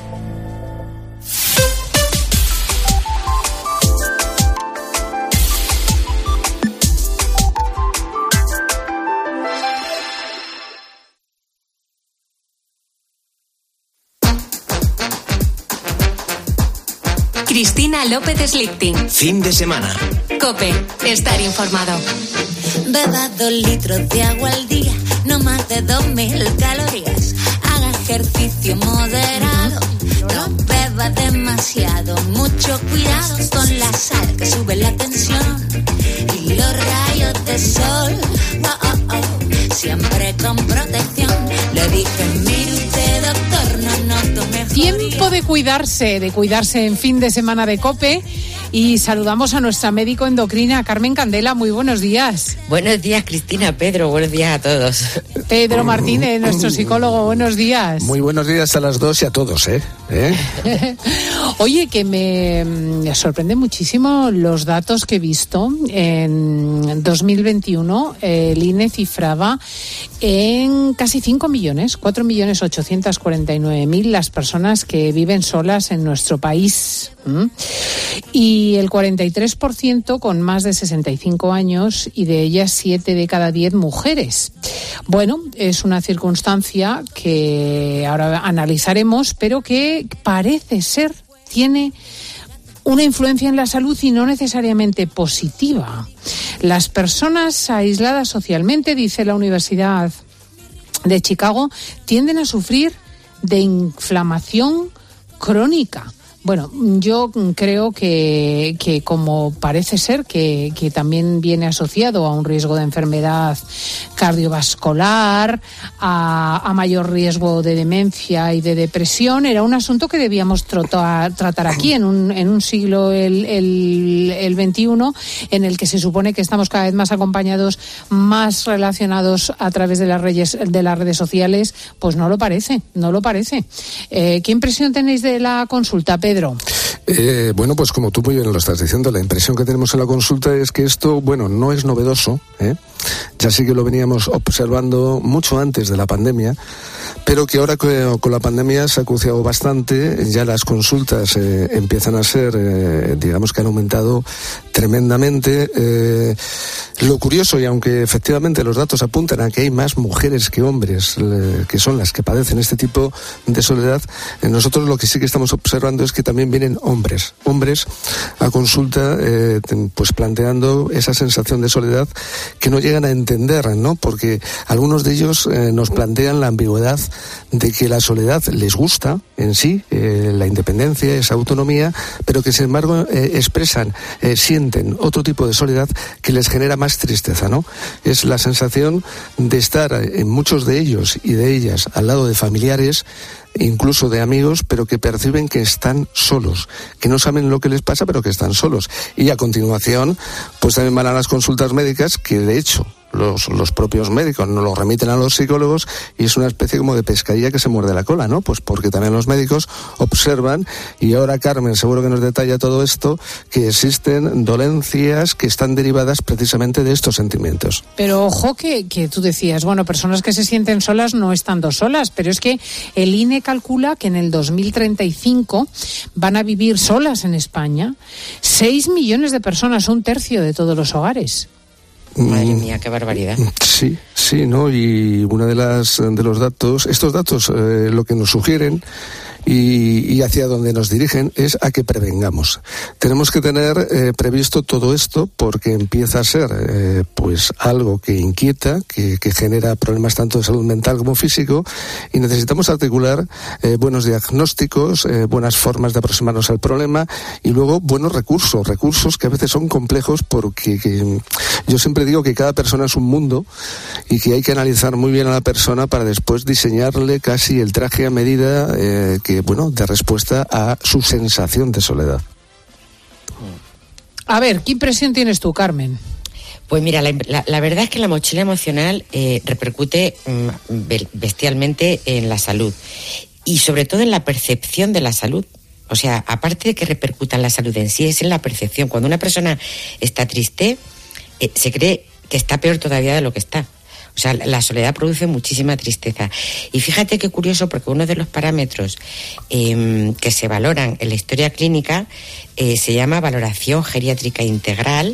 Speaker 4: Cristina López Slichting.
Speaker 3: Fin de semana.
Speaker 4: COPE. Estar informado.
Speaker 11: Beba dos litros de agua al día, no más de dos mil calorías. Haga ejercicio moderado, no beba demasiado. Mucho cuidado con la sal que sube la tensión y los rayos de sol. Oh, oh, oh. Siempre con protección. Le dije, mire usted, doctor, no noto mejor.
Speaker 2: Tiempo de cuidarse, de cuidarse en fin de semana de COPE. Y saludamos a nuestra médico endocrina, Carmen Candela. Muy buenos días.
Speaker 14: Buenos días, Cristina, Pedro, buenos días a todos.
Speaker 2: Pedro Martínez, nuestro psicólogo, buenos días.
Speaker 15: Muy buenos días a las dos y a todos, ¿eh? ¿Eh?
Speaker 2: Oye, que me, me sorprende muchísimo los datos que he visto. En dos mil veintiuno el I N E cifraba en casi cinco millones, cuatro millones ochocientos cuarenta y nueve mil las personas que viven solas en nuestro país. ¿Mm? Y el cuarenta y tres por ciento con más de sesenta y cinco años, y de ellas siete de cada diez mujeres. Bueno, es una circunstancia que ahora analizaremos, pero que parece ser tiene una influencia en la salud y no necesariamente positiva. Las personas aisladas socialmente, dice la Universidad de Chicago, tienden a sufrir de inflamación crónica. Bueno, yo creo que, que como parece ser que, que también viene asociado a un riesgo de enfermedad cardiovascular, a, a mayor riesgo de demencia y de depresión, era un asunto que debíamos tratar, tratar aquí en un, en un siglo, el, el, el veintiuno, en el que se supone que estamos cada vez más acompañados, más relacionados a través de las redes, de las redes sociales. Pues no lo parece, no lo parece. Eh, ¿Qué impresión tenéis de la consulta, Pedro?
Speaker 15: Eh, bueno, pues como tú muy bien lo estás diciendo, la impresión que tenemos en la consulta es que esto, bueno, no es novedoso, ¿eh? Ya sí que lo veníamos observando mucho antes de la pandemia, pero que ahora con la pandemia se ha acuciado bastante. Ya las consultas eh, empiezan a ser, eh, digamos que han aumentado tremendamente. Eh, lo curioso, y aunque efectivamente los datos apuntan a que hay más mujeres que hombres eh, que son las que padecen este tipo de soledad, eh, nosotros lo que sí que estamos observando es que también vienen hombres, hombres a consulta, eh, pues planteando esa sensación de soledad que no llegan a entender, ¿no? Porque algunos de ellos eh, nos plantean la ambigüedad de que la soledad les gusta en sí, eh, la independencia, esa autonomía, pero que sin embargo eh, expresan, eh, sienten otro tipo de soledad que les genera más tristeza, ¿no? Es la sensación de estar en muchos de ellos y de ellas al lado de familiares, incluso de amigos, pero que perciben que están solos, que no saben lo que les pasa, pero que están solos. Y a continuación, pues también van a las consultas médicas, que de hecho los, los propios médicos nos lo remiten a los psicólogos y es una especie como de pescadilla que se muerde la cola, ¿no? Pues porque también los médicos observan, y ahora Carmen seguro que nos detalla todo esto, que existen dolencias que están derivadas precisamente de estos sentimientos.
Speaker 2: Pero ojo que, que tú decías, bueno, personas que se sienten solas no estando solas, pero es que el I N E calcula que en el dos mil treinta y cinco van a vivir solas en España seis millones de personas, un tercio de todos los hogares.
Speaker 14: Madre mía, qué barbaridad.
Speaker 15: Sí, sí, ¿no? Y una de las de los datos, estos datos eh, lo que nos sugieren y, y hacia donde nos dirigen es a que prevengamos. Tenemos que tener eh, previsto todo esto porque empieza a ser eh, pues algo que inquieta, que, que genera problemas tanto de salud mental como físico, y necesitamos articular eh, buenos diagnósticos, eh, buenas formas de aproximarnos al problema y luego buenos recursos, recursos que a veces son complejos porque que, yo siempre digo que cada persona es un mundo y que hay que analizar muy bien a la persona para después diseñarle casi el traje a medida eh, que bueno, de respuesta a su sensación de soledad.
Speaker 2: A ver, ¿qué impresión tienes tú, Carmen?
Speaker 14: Pues mira, la, la, la verdad es que la mochila emocional eh, repercute mm, bestialmente en la salud y sobre todo en la percepción de la salud. O sea, aparte de que repercuta en la salud en sí, es en la percepción. Cuando una persona está triste, eh, se cree que está peor todavía de lo que está. O sea, la soledad produce muchísima tristeza. Y fíjate qué curioso, porque uno de los parámetros eh, que se valoran en la historia clínica eh, se llama valoración geriátrica integral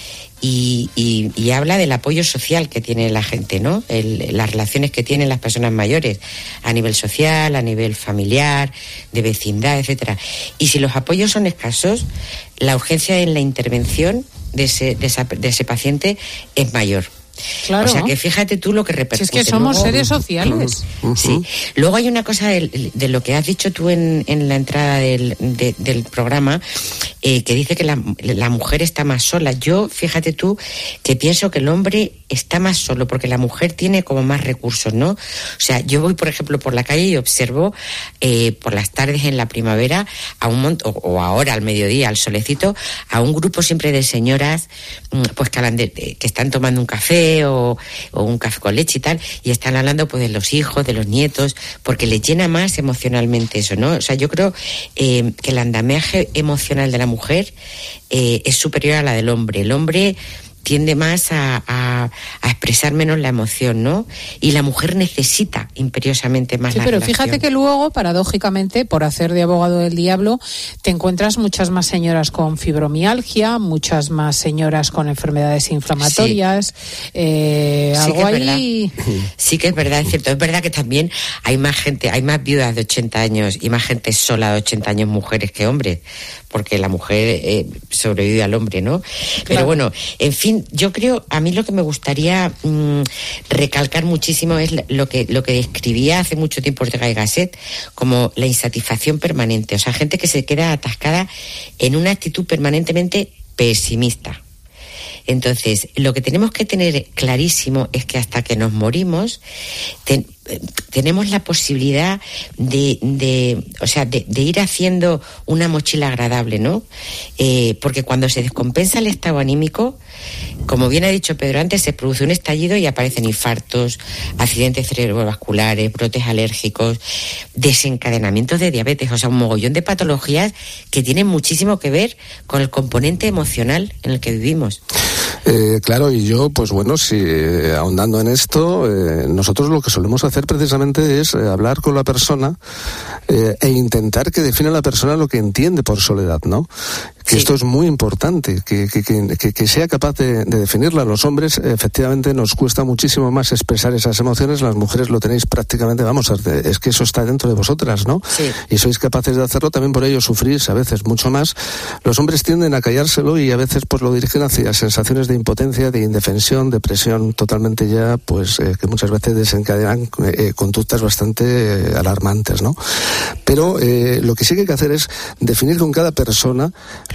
Speaker 14: y, y, y habla del apoyo social que tiene la gente, ¿no? El, las relaciones que tienen las personas mayores a nivel social, a nivel familiar, de vecindad, etcétera. Y si los apoyos son escasos, la urgencia en la intervención de ese, de esa, de ese paciente es mayor.
Speaker 2: Claro.
Speaker 14: O sea, que fíjate tú lo que repercute.
Speaker 2: Si es que somos
Speaker 14: luego,
Speaker 2: seres sociales.
Speaker 14: Uh-huh. Sí. Luego hay una cosa de, de lo que has dicho tú en, en la entrada del, de, del programa, eh, que dice que la, la mujer está más sola. Yo, fíjate tú, que pienso que el hombre está más solo porque la mujer tiene como más recursos, ¿no? O sea, yo voy, por ejemplo, por la calle y observo eh, por las tardes en la primavera a un montón, o, o ahora al mediodía, al solecito, a un grupo siempre de señoras pues que, hablan de, que están tomando un café O, o un café con leche y tal, y están hablando pues de los hijos, de los nietos, porque les llena más emocionalmente eso, ¿no? O sea, yo creo eh, que el andamiaje emocional de la mujer eh, es superior a la del hombre. El hombre tiende más a, a, a expresar menos la emoción, ¿no? Y la mujer necesita imperiosamente más
Speaker 2: sí,
Speaker 14: la
Speaker 2: pero
Speaker 14: relación.
Speaker 2: Fíjate que luego, paradójicamente, por hacer de abogado del diablo, te encuentras muchas más señoras con fibromialgia, muchas más señoras con enfermedades inflamatorias, sí. eh,
Speaker 14: sí
Speaker 2: algo
Speaker 14: que
Speaker 2: ahí...
Speaker 14: Sí que es verdad, es cierto. Es verdad que también hay más gente, hay más viudas de ochenta años y más gente sola de ochenta años, mujeres que hombres, porque la mujer eh, sobrevive al hombre, ¿no? Claro. Pero bueno, en fin, yo creo, a mí lo que me gustaría mmm, recalcar muchísimo es lo que lo que describía hace mucho tiempo Ortega y Gasset como la insatisfacción permanente. O sea, gente que se queda atascada en una actitud permanentemente pesimista. Entonces, lo que tenemos que tener clarísimo es que hasta que nos morimos ten, tenemos la posibilidad de, de o sea, de, de ir haciendo una mochila agradable, ¿no? Eh, porque cuando se descompensa el estado anímico, como bien ha dicho Pedro antes, se produce un estallido y aparecen infartos, accidentes cerebrovasculares, brotes alérgicos, desencadenamientos de diabetes, o sea, un mogollón de patologías que tienen muchísimo que ver con el componente emocional en el que vivimos.
Speaker 15: Eh, claro, y yo, pues bueno, si eh, ahondando en esto, eh, nosotros lo que solemos hacer precisamente es eh, hablar con la persona eh, e intentar que defina la persona lo que entiende por soledad, ¿no? Que sí. Esto es muy importante, que, que, que, que sea capaz de, de definirla. Los hombres, efectivamente, nos cuesta muchísimo más expresar esas emociones. Las mujeres lo tenéis prácticamente, vamos, es que eso está dentro de vosotras, ¿no?
Speaker 14: Sí.
Speaker 15: Y sois capaces de hacerlo, también por ello sufrís a veces mucho más. Los hombres tienden a callárselo y a veces pues lo dirigen hacia sensaciones de impotencia, de indefensión, depresión totalmente ya, pues eh, que muchas veces desencadenan eh, conductas bastante eh, alarmantes, ¿no? Pero eh, lo que sí que hay que hacer es definir con cada persona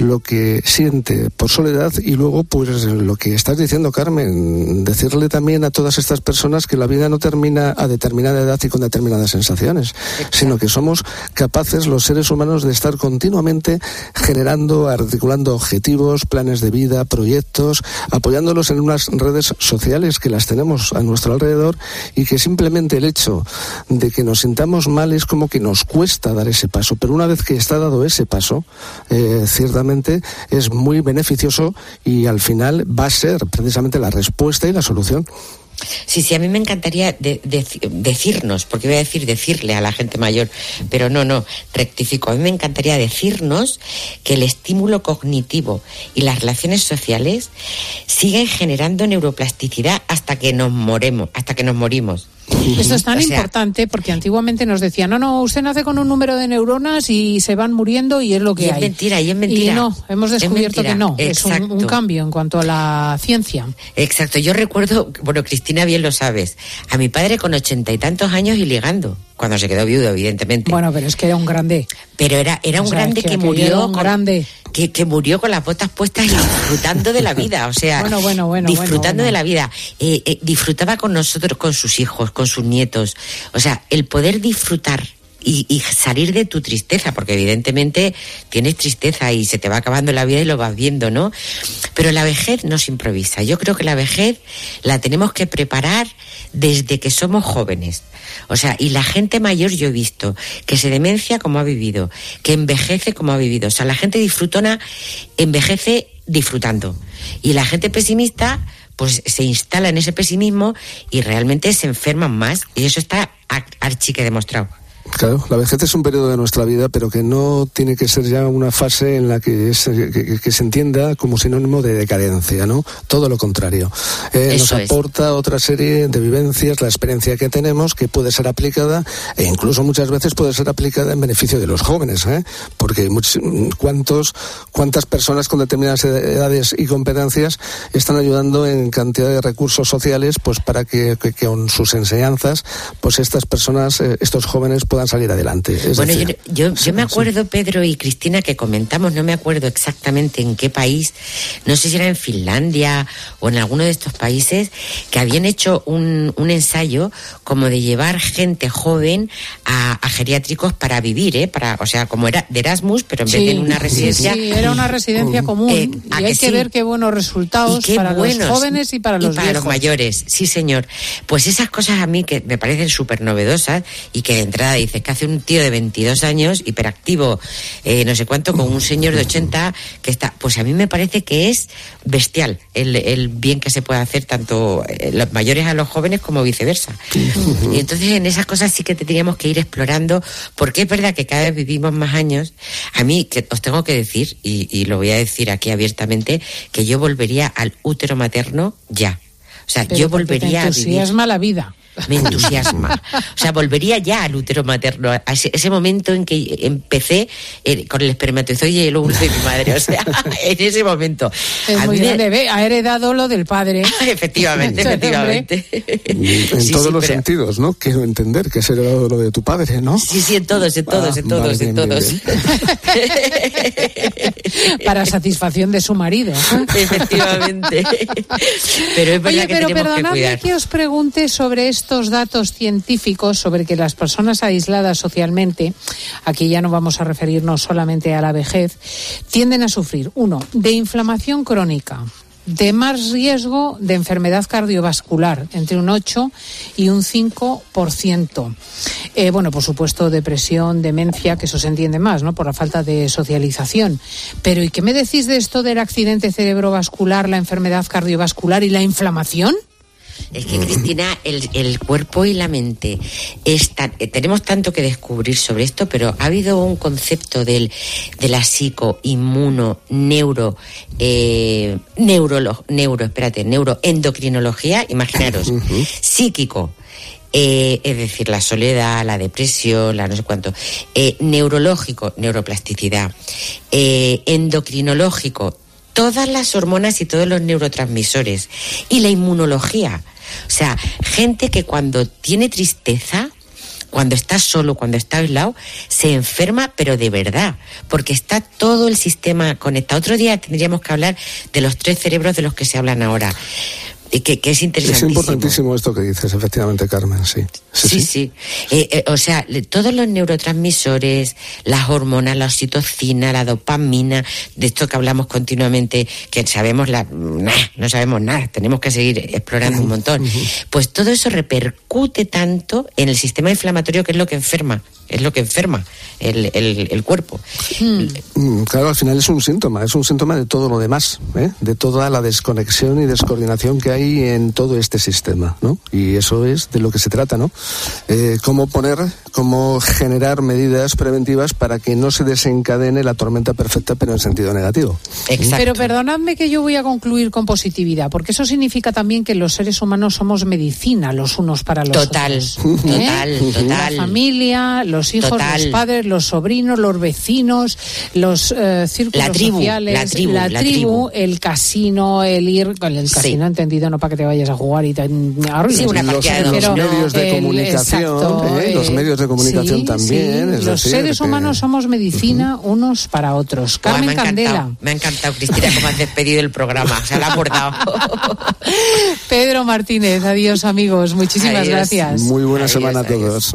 Speaker 15: lo que siente por soledad y luego pues lo que estás diciendo, Carmen, decirle también a todas estas personas que la vida no termina a determinada edad y con determinadas sensaciones, exacto, sino que somos capaces los seres humanos de estar continuamente generando, articulando objetivos, planes de vida, proyectos, apoyándolos en unas redes sociales que las tenemos a nuestro alrededor y que simplemente el hecho de que nos sintamos mal es como que nos cuesta dar ese paso, pero una vez que está dado ese paso, eh, ciertamente es muy beneficioso y al final va a ser precisamente la respuesta y la solución.
Speaker 14: Sí, sí, a mí me encantaría de, de, decirnos, porque voy a decir decirle a la gente mayor, pero no, no, rectifico. A mí me encantaría decirnos que el estímulo cognitivo y las relaciones sociales siguen generando neuroplasticidad hasta que nos moremos, hasta que nos morimos.
Speaker 2: Esto es tan
Speaker 14: o sea,
Speaker 2: importante porque antiguamente nos decían, no, no, usted nace con un número de neuronas y se van muriendo y es lo que
Speaker 14: y
Speaker 2: hay.
Speaker 14: Es mentira, y es mentira.
Speaker 2: Y no, hemos descubierto que no,
Speaker 14: exacto,
Speaker 2: es un, un cambio en cuanto a la ciencia.
Speaker 14: Exacto, yo recuerdo, bueno, Cristina bien lo sabes, a mi padre con ochenta y tantos años y ligando, cuando se quedó viudo, evidentemente.
Speaker 2: Bueno, pero es que era un grande.
Speaker 14: Pero era, era un o sea, grande que, que murió
Speaker 2: un
Speaker 14: con,
Speaker 2: grande.
Speaker 14: Que, que murió con las botas puestas y disfrutando de la vida, o sea,
Speaker 2: bueno, bueno, bueno,
Speaker 14: disfrutando
Speaker 2: bueno, bueno.
Speaker 14: de la vida. Eh, eh, disfrutaba con nosotros, con sus hijos, con sus nietos. O sea, el poder disfrutar y, y salir de tu tristeza, porque evidentemente tienes tristeza y se te va acabando la vida y lo vas viendo, ¿no? Pero la vejez no se improvisa. Yo creo que la vejez la tenemos que preparar desde que somos jóvenes. O sea, y la gente mayor yo he visto que se demencia como ha vivido, que envejece como ha vivido. O sea, la gente disfrutona envejece disfrutando. Y la gente pesimista pues se instala en ese pesimismo y realmente se enferman más. Y eso está archique demostrado.
Speaker 15: Claro, la vejez es un periodo de nuestra vida, pero que no tiene que ser ya una fase en la que, es, que, que se entienda como sinónimo de decadencia, ¿no? Todo lo contrario. Eh, nos aporta es. otra serie de vivencias, la experiencia que tenemos, que puede ser aplicada, e incluso muchas veces puede ser aplicada en beneficio de los jóvenes, ¿eh? Porque muchos, cuántos, cuántas personas con determinadas edades y competencias están ayudando en cantidad de recursos sociales, pues para que, que, que con sus enseñanzas, pues estas personas, eh, estos jóvenes puedan salir adelante. Es
Speaker 14: bueno,
Speaker 15: decir,
Speaker 14: yo, yo, yo me acuerdo, Pedro y Cristina, que comentamos, no me acuerdo exactamente en qué país, no sé si era en Finlandia o en alguno de estos países, que habían hecho un, un ensayo como de llevar gente joven a, a geriátricos para vivir, ¿eh? Para, o sea, como era de Erasmus, pero en
Speaker 2: sí,
Speaker 14: vez de en una residencia...
Speaker 2: Sí, era una residencia común, eh, y hay que, que sí? ver qué buenos resultados qué para buenos, los jóvenes y para los
Speaker 14: y para
Speaker 2: viejos.
Speaker 14: los mayores, sí señor. Pues esas cosas a mí que me parecen súper novedosas y que de entrada dices que hace un tío de veintidós años, hiperactivo, eh, no sé cuánto, con un señor de ochenta que está, pues a mí me parece que es bestial el, el bien que se puede hacer tanto los mayores a los jóvenes como viceversa. Y entonces en esas cosas sí que tendríamos que ir explorando, porque es verdad que cada vez vivimos más años. A mí, que os tengo que decir, y, y lo voy a decir aquí abiertamente, que yo volvería al útero materno ya. O sea,
Speaker 2: Pero
Speaker 14: yo volvería a vivir.
Speaker 2: Te entusiasma la vida.
Speaker 14: Me entusiasma. O sea, volvería ya al útero materno, a ese, ese momento en que empecé eh, con el espermatozoide y el óvulo de mi madre. O sea, en ese momento.
Speaker 2: Es
Speaker 14: a
Speaker 2: muy
Speaker 14: mí
Speaker 2: grande,
Speaker 14: me...
Speaker 2: ha heredado lo del padre.
Speaker 14: efectivamente, efectivamente.
Speaker 15: En sí, todos sí, los pero... sentidos, ¿no? Quiero entender que es heredado lo de tu padre, ¿no?
Speaker 14: Sí, sí, en todos, en todos, ah, en todos, vale, en bien, todos. Bien,
Speaker 2: bien. Para satisfacción de su marido.
Speaker 14: Efectivamente. Pero es verdad
Speaker 2: Oye,
Speaker 14: que
Speaker 2: pero
Speaker 14: tenemos
Speaker 2: perdonadme
Speaker 14: que cuidar.
Speaker 2: que os pregunte sobre estos datos científicos sobre que las personas aisladas socialmente, aquí ya no vamos a referirnos solamente a la vejez, tienden a sufrir, uno, de inflamación crónica, de más riesgo de enfermedad cardiovascular, entre un ocho y un cinco por ciento. Eh, bueno, por supuesto, depresión, demencia, que eso se entiende más, ¿no?, por la falta de socialización. Pero, ¿y qué me decís de esto del accidente cerebrovascular, la enfermedad cardiovascular y la inflamación?
Speaker 14: Es que, Cristina, el, el cuerpo y la mente están, eh, tenemos tanto que descubrir sobre esto, pero ha habido un concepto del, de la psico, inmuno, neuro, eh, neurolo, neuro, espérate, neuroendocrinología, imaginaros, uh-huh. psíquico, eh, es decir, la soledad, la depresión, la no sé cuánto, eh, neurológico, neuroplasticidad, eh, endocrinológico, todas las hormonas y todos los neurotransmisores, y la inmunología. O sea, gente que cuando tiene tristeza cuando está solo, cuando está aislado, se enferma, pero de verdad, porque está todo el sistema conectado. Otro día tendríamos que hablar de los tres cerebros de los que se hablan ahora. Que, que es interesantísimo.
Speaker 15: Es importantísimo esto que dices, efectivamente, Carmen, sí.
Speaker 14: Sí, sí. sí. sí. Eh, eh, o sea, todos los neurotransmisores, las hormonas, la oxitocina, la dopamina, de esto que hablamos continuamente, que sabemos la... Nah, no sabemos nada, tenemos que seguir explorando uh-huh. un montón. Uh-huh. Pues todo eso repercute tanto en el sistema inflamatorio, que es lo que enferma, es lo que enferma el, el, el cuerpo.
Speaker 15: Mm. Claro, al final es un síntoma, es un síntoma de todo lo demás, ¿eh? De toda la desconexión y descoordinación que hay en todo este sistema, ¿no? Y eso es de lo que se trata, ¿no? Eh, cómo poner, cómo generar medidas preventivas para que no se desencadene la tormenta perfecta, pero en sentido negativo.
Speaker 2: Exacto. Pero perdonadme que yo voy a concluir con positividad, porque eso significa también que los seres humanos somos medicina los unos para los
Speaker 14: total,
Speaker 2: otros.
Speaker 14: Total, ¿Eh? total, total.
Speaker 2: La familia, los hijos, total. Los padres, los sobrinos, los vecinos, los eh, círculos
Speaker 14: la tribu,
Speaker 2: sociales,
Speaker 14: la tribu,
Speaker 2: la,
Speaker 14: la
Speaker 2: tribu,
Speaker 14: tribu,
Speaker 2: el casino, el ir, el casino sí. entendido, no para que te vayas a jugar y te arruines.
Speaker 14: Sí, una
Speaker 15: los,
Speaker 14: de
Speaker 15: los medios de
Speaker 2: el,
Speaker 15: comunicación,
Speaker 2: exacto,
Speaker 15: ¿eh? Los medios de comunicación sí, también.
Speaker 2: Sí.
Speaker 15: Es
Speaker 2: los
Speaker 15: decir,
Speaker 2: seres
Speaker 15: que...
Speaker 2: humanos somos medicina uh-huh. unos para otros. Carmen
Speaker 14: Uy, me
Speaker 2: Candela.
Speaker 14: Me ha encantado, Cristina, cómo has despedido el programa. Se la ha acordado.
Speaker 2: Pedro Martínez, adiós amigos. Muchísimas
Speaker 14: adiós.
Speaker 2: gracias.
Speaker 15: Muy buena
Speaker 14: adiós,
Speaker 15: semana
Speaker 14: adiós.
Speaker 15: a todos.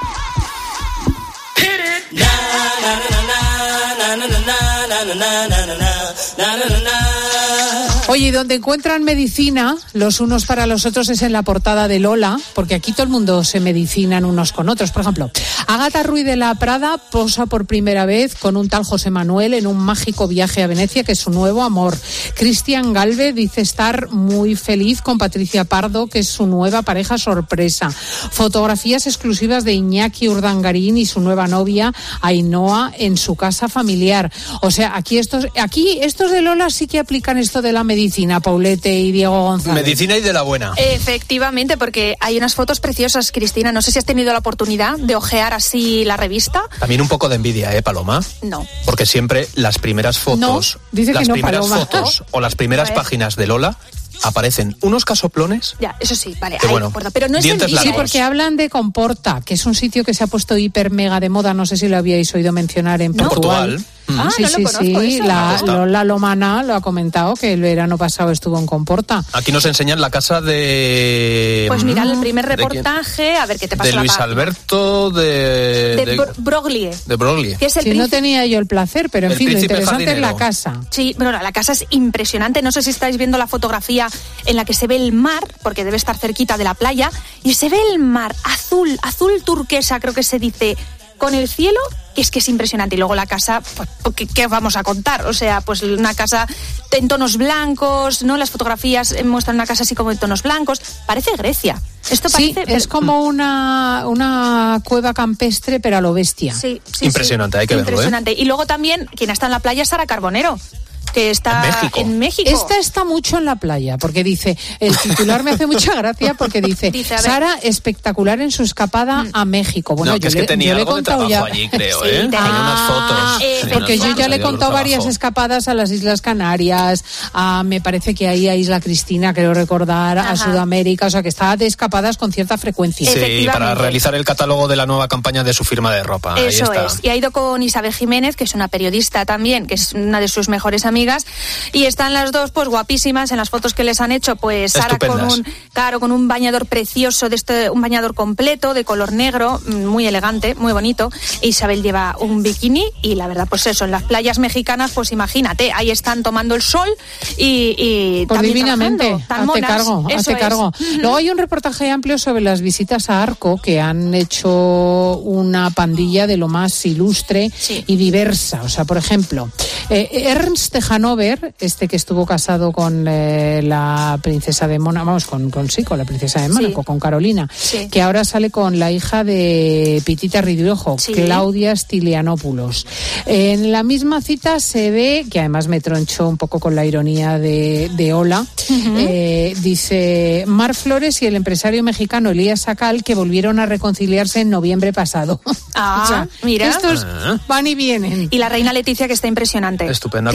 Speaker 2: Oye, y donde encuentran medicina los unos para los otros es en la portada de Lola, porque aquí todo el mundo se medicinan unos con otros. Por ejemplo, Ágata Ruiz de la Prada posa por primera vez con un tal José Manuel en un mágico viaje a Venecia, que es su nuevo amor. Cristian Galvez dice estar muy feliz con Patricia Pardo, que es su nueva pareja sorpresa. Fotografías exclusivas de Iñaki Urdangarín y su nueva novia Ainhoa en su casa familiar. O sea, aquí estos, aquí estos de Lola sí que aplican esto de la medicina. Medicina, Paulete y Diego González.
Speaker 12: Medicina y de la buena.
Speaker 16: Efectivamente, porque hay unas fotos preciosas, Cristina. No sé si has tenido la oportunidad de ojear así la revista.
Speaker 12: También un poco de envidia, ¿eh, Paloma?
Speaker 16: No.
Speaker 12: Porque siempre las primeras fotos,
Speaker 2: no, dice
Speaker 12: las
Speaker 2: que no,
Speaker 12: primeras
Speaker 2: Paloma.
Speaker 12: fotos o las primeras páginas de Lola aparecen unos casoplones.
Speaker 16: Ya, eso sí, vale,
Speaker 12: que
Speaker 16: ahí
Speaker 12: bueno,
Speaker 16: de acuerdo. Pero no es
Speaker 12: dientes
Speaker 16: envidia,
Speaker 2: sí, porque
Speaker 16: ¿eh?
Speaker 2: hablan de Comporta, que es un sitio que se ha puesto hiper mega de moda. No sé si lo habíais oído mencionar en
Speaker 12: ¿No?
Speaker 2: Portugal.
Speaker 12: Portugal.
Speaker 16: Ah,
Speaker 2: sí,
Speaker 16: no
Speaker 2: sí,
Speaker 16: lo conozco,
Speaker 2: sí.
Speaker 16: eso.
Speaker 2: La, Lola Lomana lo ha comentado, que el verano pasado estuvo en Comporta.
Speaker 12: Aquí nos enseñan la casa de...
Speaker 16: Pues mira, el primer reportaje, a ver qué te pasa.
Speaker 12: De Luis Alberto, de...
Speaker 16: De, de Broglie.
Speaker 12: De Broglie.
Speaker 16: Que es el
Speaker 2: sí,
Speaker 16: príncipe...
Speaker 2: no tenía yo el placer, pero en
Speaker 12: el
Speaker 2: fin, lo interesante
Speaker 12: jardinero.
Speaker 2: es la casa.
Speaker 16: Sí, bueno, la casa es impresionante. No sé si estáis viendo la fotografía en la que se ve el mar, porque debe estar cerquita de la playa, y se ve el mar azul, azul turquesa, creo que se dice, con el cielo, que es que es impresionante. Y luego la casa, pues, ¿qué, qué vamos a contar? O sea, pues una casa en tonos blancos, ¿no? Las fotografías muestran una casa así como en tonos blancos. Parece Grecia. Esto parece...
Speaker 2: Sí, es como una, una cueva campestre, pero a lo bestia.
Speaker 16: Sí, sí,
Speaker 12: impresionante,
Speaker 16: sí.
Speaker 12: hay que
Speaker 16: impresionante.
Speaker 12: verlo, ¿eh?
Speaker 16: Y luego también, quien está en la playa es Sara Carbonero, que está
Speaker 12: en México.
Speaker 16: en México.
Speaker 2: Esta está mucho en la playa, porque dice, el titular me hace mucha gracia porque dice,
Speaker 16: dice
Speaker 2: Sara espectacular en su escapada mm. a México. Bueno,
Speaker 12: no,
Speaker 2: yo
Speaker 12: que es
Speaker 2: le,
Speaker 12: que tenía
Speaker 2: yo le he
Speaker 12: algo de
Speaker 2: contado
Speaker 12: trabajo
Speaker 2: ya...
Speaker 12: allí, creo,
Speaker 16: sí,
Speaker 12: ¿eh? Tenía
Speaker 16: ah,
Speaker 12: unas fotos.
Speaker 16: eh,
Speaker 2: porque yo ya le he contado varias
Speaker 12: trabajo.
Speaker 2: escapadas a las Islas Canarias, a, me parece que ahí a Isla Cristina, creo recordar, Ajá. a Sudamérica, o sea que está de escapadas con cierta frecuencia.
Speaker 12: Sí, para realizar el catálogo de la nueva campaña de su firma de ropa.
Speaker 16: Eso
Speaker 12: ahí está.
Speaker 16: es. Y ha ido con Isabel Jiménez, que es una periodista también, que es una de sus mejores amigas, y están las dos pues guapísimas en las fotos que les han hecho, pues Sara con un claro con un bañador precioso, de este un bañador completo de color negro, muy elegante, muy bonito. E Isabel lleva un bikini y la verdad pues eso, en las playas mexicanas pues imagínate, ahí están tomando el sol y, y
Speaker 2: pues divinamente,
Speaker 16: tan
Speaker 2: hazte
Speaker 16: monas.
Speaker 2: cargo,
Speaker 16: Eso
Speaker 2: hazte
Speaker 16: es.
Speaker 2: cargo. Luego hay un reportaje amplio sobre las visitas a Arco, que han hecho una pandilla de lo más ilustre
Speaker 16: sí.
Speaker 2: y diversa. O sea, por ejemplo, eh, Ernst de Hanover, este que estuvo casado con eh, la princesa de Mónaco, vamos, con, con sí, con la princesa de Mónaco, sí. con Carolina,
Speaker 16: sí.
Speaker 2: que ahora sale con la hija de Pitita Ridruejo, sí. Claudia Stylianopoulos. En la misma cita se ve, que además me tronchó un poco con la ironía de, de Ola, uh-huh. eh, dice Mar Flores y el empresario mexicano Elías Sacal, que volvieron a reconciliarse en noviembre pasado.
Speaker 16: Ah,
Speaker 2: o sea,
Speaker 16: mira.
Speaker 2: Estos
Speaker 12: ah.
Speaker 2: van y vienen.
Speaker 16: Y la reina Leticia, que está impresionante.
Speaker 12: Estupenda
Speaker 16: Tiene
Speaker 12: como siempre.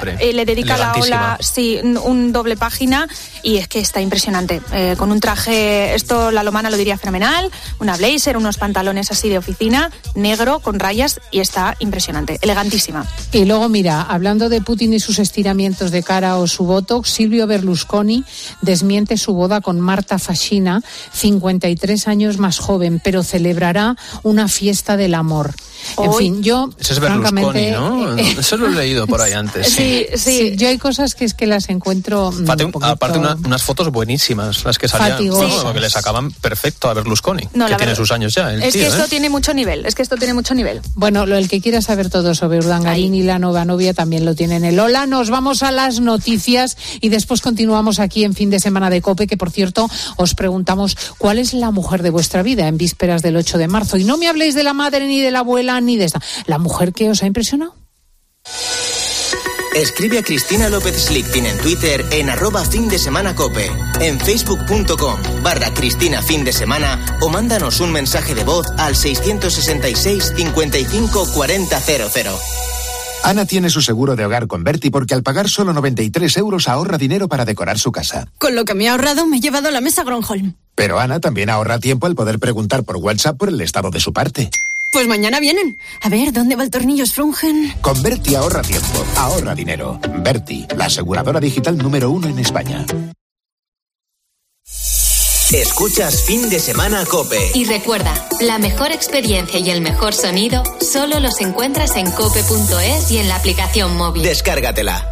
Speaker 16: Siempre. Eh, le dedica la Ola, sí, un doble página y es que está impresionante. Eh, con un traje, esto la Lomana lo diría fenomenal, una blazer, unos pantalones así de oficina, negro, con rayas y está impresionante, elegantísima.
Speaker 2: Y luego, mira, hablando de Putin y sus estiramientos de cara o su botox, Silvio Berlusconi desmiente su boda con Marta Fascina, cincuenta y tres años más joven, pero celebrará una fiesta del amor. En
Speaker 16: Hoy,
Speaker 2: fin, yo,
Speaker 12: ese es Berlusconi,
Speaker 2: francamente,
Speaker 12: ¿no? Eso lo he leído por ahí antes.
Speaker 16: Sí, sí.
Speaker 2: sí, yo hay cosas que es que las encuentro
Speaker 12: Fate,
Speaker 2: un poquito...
Speaker 12: Aparte una, unas fotos buenísimas las que salían, ¿no? Porque le sacaban perfecto a Berlusconi,
Speaker 16: no,
Speaker 12: que tiene
Speaker 16: verdad,
Speaker 12: sus años ya. El
Speaker 16: es
Speaker 12: tío,
Speaker 16: que esto
Speaker 12: ¿eh?
Speaker 16: tiene mucho nivel, es que esto tiene mucho nivel.
Speaker 2: Bueno, lo el que quiera saber todo sobre Urdangarín Ahí. y la nueva novia también lo tiene en el Hola. Nos vamos a las noticias y después continuamos aquí en Fin de Semana de COPE, que por cierto os preguntamos cuál es la mujer de vuestra vida en vísperas del ocho de marzo. Y no me habléis de la madre, ni de la abuela, ni de esta. ¿La mujer que os ha impresionado?
Speaker 3: Escribe a Cristina López Slichting en Twitter en arroba fin de semana cope, en facebook.com barra Cristina fin de semana o mándanos un mensaje de voz al seiscientos sesenta y seis cincuenta y cinco cuarenta cero cero.
Speaker 17: Ana tiene su seguro de hogar con Berti porque al pagar solo noventa y tres euros ahorra dinero para decorar su casa.
Speaker 18: Con lo que me he ahorrado me he llevado la mesa Gronholm.
Speaker 17: Pero Ana también ahorra tiempo al poder preguntar por WhatsApp por el estado de su parte.
Speaker 18: Pues mañana vienen. A ver, ¿dónde va el tornillo Sprungen?
Speaker 17: Con Berti ahorra tiempo, ahorra dinero. Berti, la aseguradora digital número uno en España.
Speaker 3: Escuchas Fin de Semana COPE.
Speaker 4: Y recuerda, la mejor experiencia y el mejor sonido solo los encuentras en cope punto es y en la aplicación móvil.
Speaker 3: Descárgatela.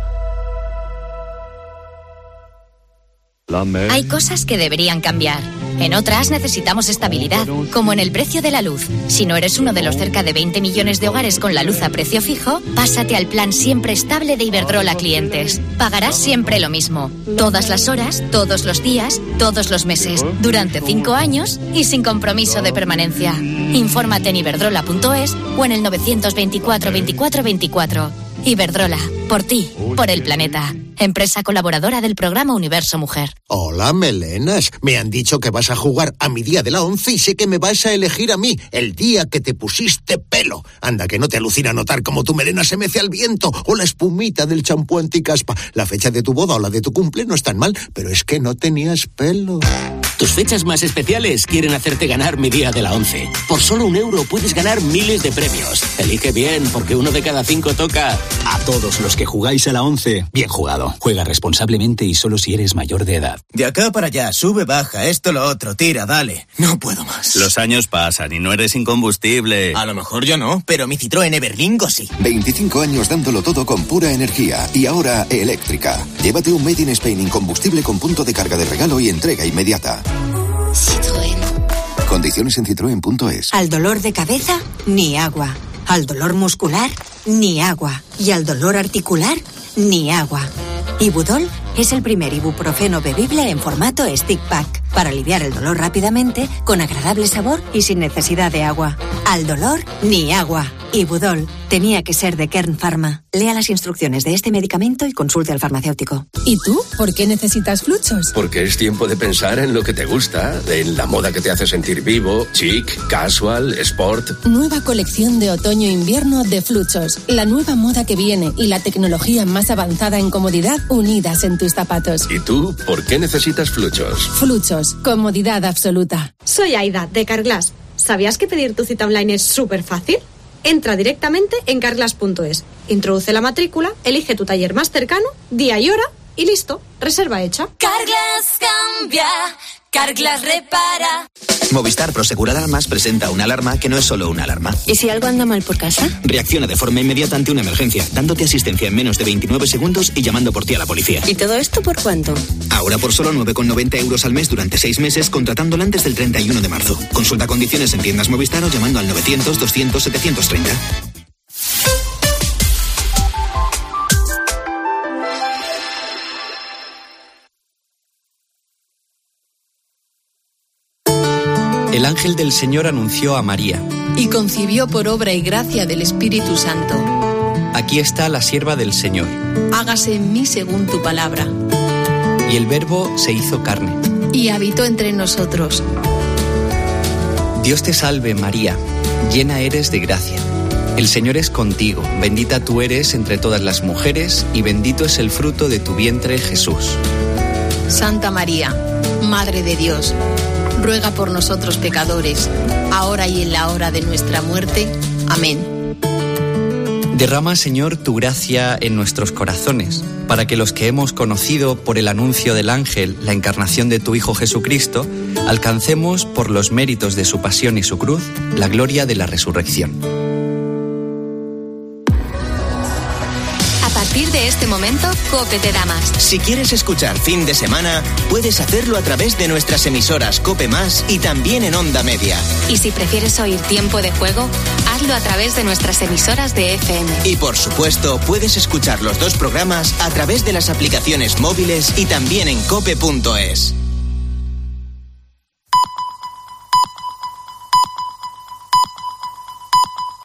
Speaker 10: Hay cosas que deberían cambiar. En otras necesitamos estabilidad, como en el precio de la luz. Si no eres uno de los cerca de veinte millones de hogares con la luz a precio fijo, pásate al plan siempre estable de Iberdrola Clientes. Pagarás siempre lo mismo, todas las horas, todos los días, todos los meses, durante cinco años y sin compromiso de permanencia. Infórmate en iberdrola punto es o en el novecientos veinticuatro veinticuatro veinticuatro. Iberdrola, por ti, por el planeta. Empresa colaboradora del programa Universo Mujer.
Speaker 19: Hola, melenas. Me han dicho que vas a jugar a mi día de la once y sé que me vas a elegir a mí, el día que te pusiste pelo. Anda, que no te alucina notar cómo tu melena se mece al viento o la espumita del champú anticaspa. La fecha de tu boda o la de tu cumple no es tan mal, pero es que no tenías pelo.
Speaker 20: Tus fechas más especiales quieren hacerte ganar mi día de la once. Por solo un euro puedes ganar miles de premios. Elige bien, porque uno de cada cinco toca. A todos los que jugáis a la once, bien jugado. Juega responsablemente y solo si eres mayor de edad.
Speaker 3: De acá para allá, sube, baja, esto, lo otro, tira, dale. No puedo más.
Speaker 21: Los años pasan y no eres incombustible.
Speaker 3: A lo mejor yo no, pero mi Citroën Everlingo sí.
Speaker 22: veinticinco años dándolo todo con pura energía y ahora eléctrica. Llévate un Made in Spain incombustible con punto de carga de regalo y entrega inmediata.
Speaker 10: Citroën.
Speaker 22: Condiciones en citroen punto es.
Speaker 23: Al dolor de cabeza, ni agua. Al dolor muscular, ni agua. Y al dolor articular, ni agua. Ibudol es el primer ibuprofeno bebible en formato stick pack para aliviar el dolor rápidamente, con agradable sabor y sin necesidad de agua. Al dolor, ni agua. Ibudol tenía que ser de Kern Pharma. Lea las instrucciones de este medicamento y consulte al farmacéutico.
Speaker 25: ¿Y tú? ¿Por qué necesitas Fluchos?
Speaker 29: Porque es tiempo de pensar en lo que te gusta, en la moda que te hace sentir vivo, chic, casual, sport.
Speaker 25: Nueva colección de otoño-invierno de Fluchos. La nueva moda que viene y la tecnología más avanzada en comodidad unidas en tus zapatos.
Speaker 29: ¿Y tú? ¿Por qué necesitas Fluchos?
Speaker 25: Fluchos. Comodidad absoluta.
Speaker 30: Soy Aida, de Carglass. ¿Sabías que pedir tu cita online es súper fácil? Entra directamente en carglass punto es, introduce la matrícula, elige tu taller más cercano, día y hora y listo, reserva hecha.
Speaker 31: Carglass cambia, Carglass repara.
Speaker 3: Movistar Prosegur Alarmas presenta una alarma que no es solo una alarma.
Speaker 30: ¿Y si algo anda mal por casa?
Speaker 3: Reacciona de forma inmediata ante una emergencia, dándote asistencia en menos de veintinueve segundos y llamando por ti a la policía.
Speaker 30: ¿Y todo esto por cuánto?
Speaker 3: Ahora por solo nueve con noventa euros al mes durante seis meses, contratándola antes del treinta y uno de marzo. Consulta condiciones en tiendas Movistar o llamando al novecientos doscientos setecientos treinta.
Speaker 32: El ángel del Señor anunció a María.
Speaker 10: Y concibió por obra y gracia del Espíritu Santo.
Speaker 32: Aquí está la sierva del Señor.
Speaker 10: Hágase en mí según tu palabra.
Speaker 32: Y el Verbo se hizo carne.
Speaker 10: Y habitó entre nosotros.
Speaker 32: Dios te salve, María, llena eres de gracia. El Señor es contigo, bendita tú eres entre todas las mujeres y bendito es el fruto de tu vientre, Jesús.
Speaker 1: Santa María, Madre de Dios, ruega por nosotros pecadores, ahora y en la hora de nuestra muerte. Amén.
Speaker 32: Derrama, Señor, tu gracia en nuestros corazones, para que los que hemos conocido por el anuncio del ángel la encarnación de tu Hijo Jesucristo, alcancemos, por los méritos de su pasión y su cruz, la gloria de la resurrección.
Speaker 4: A partir de este momento, COPE te da más.
Speaker 3: Si quieres escuchar Fin de Semana, puedes hacerlo a través de nuestras emisoras COPE Más y también en Onda Media.
Speaker 4: Y si prefieres oír Tiempo de Juego, hazlo a través de nuestras emisoras de F M.
Speaker 3: Y por supuesto, puedes escuchar los dos programas a través de las aplicaciones móviles y también en cope punto es.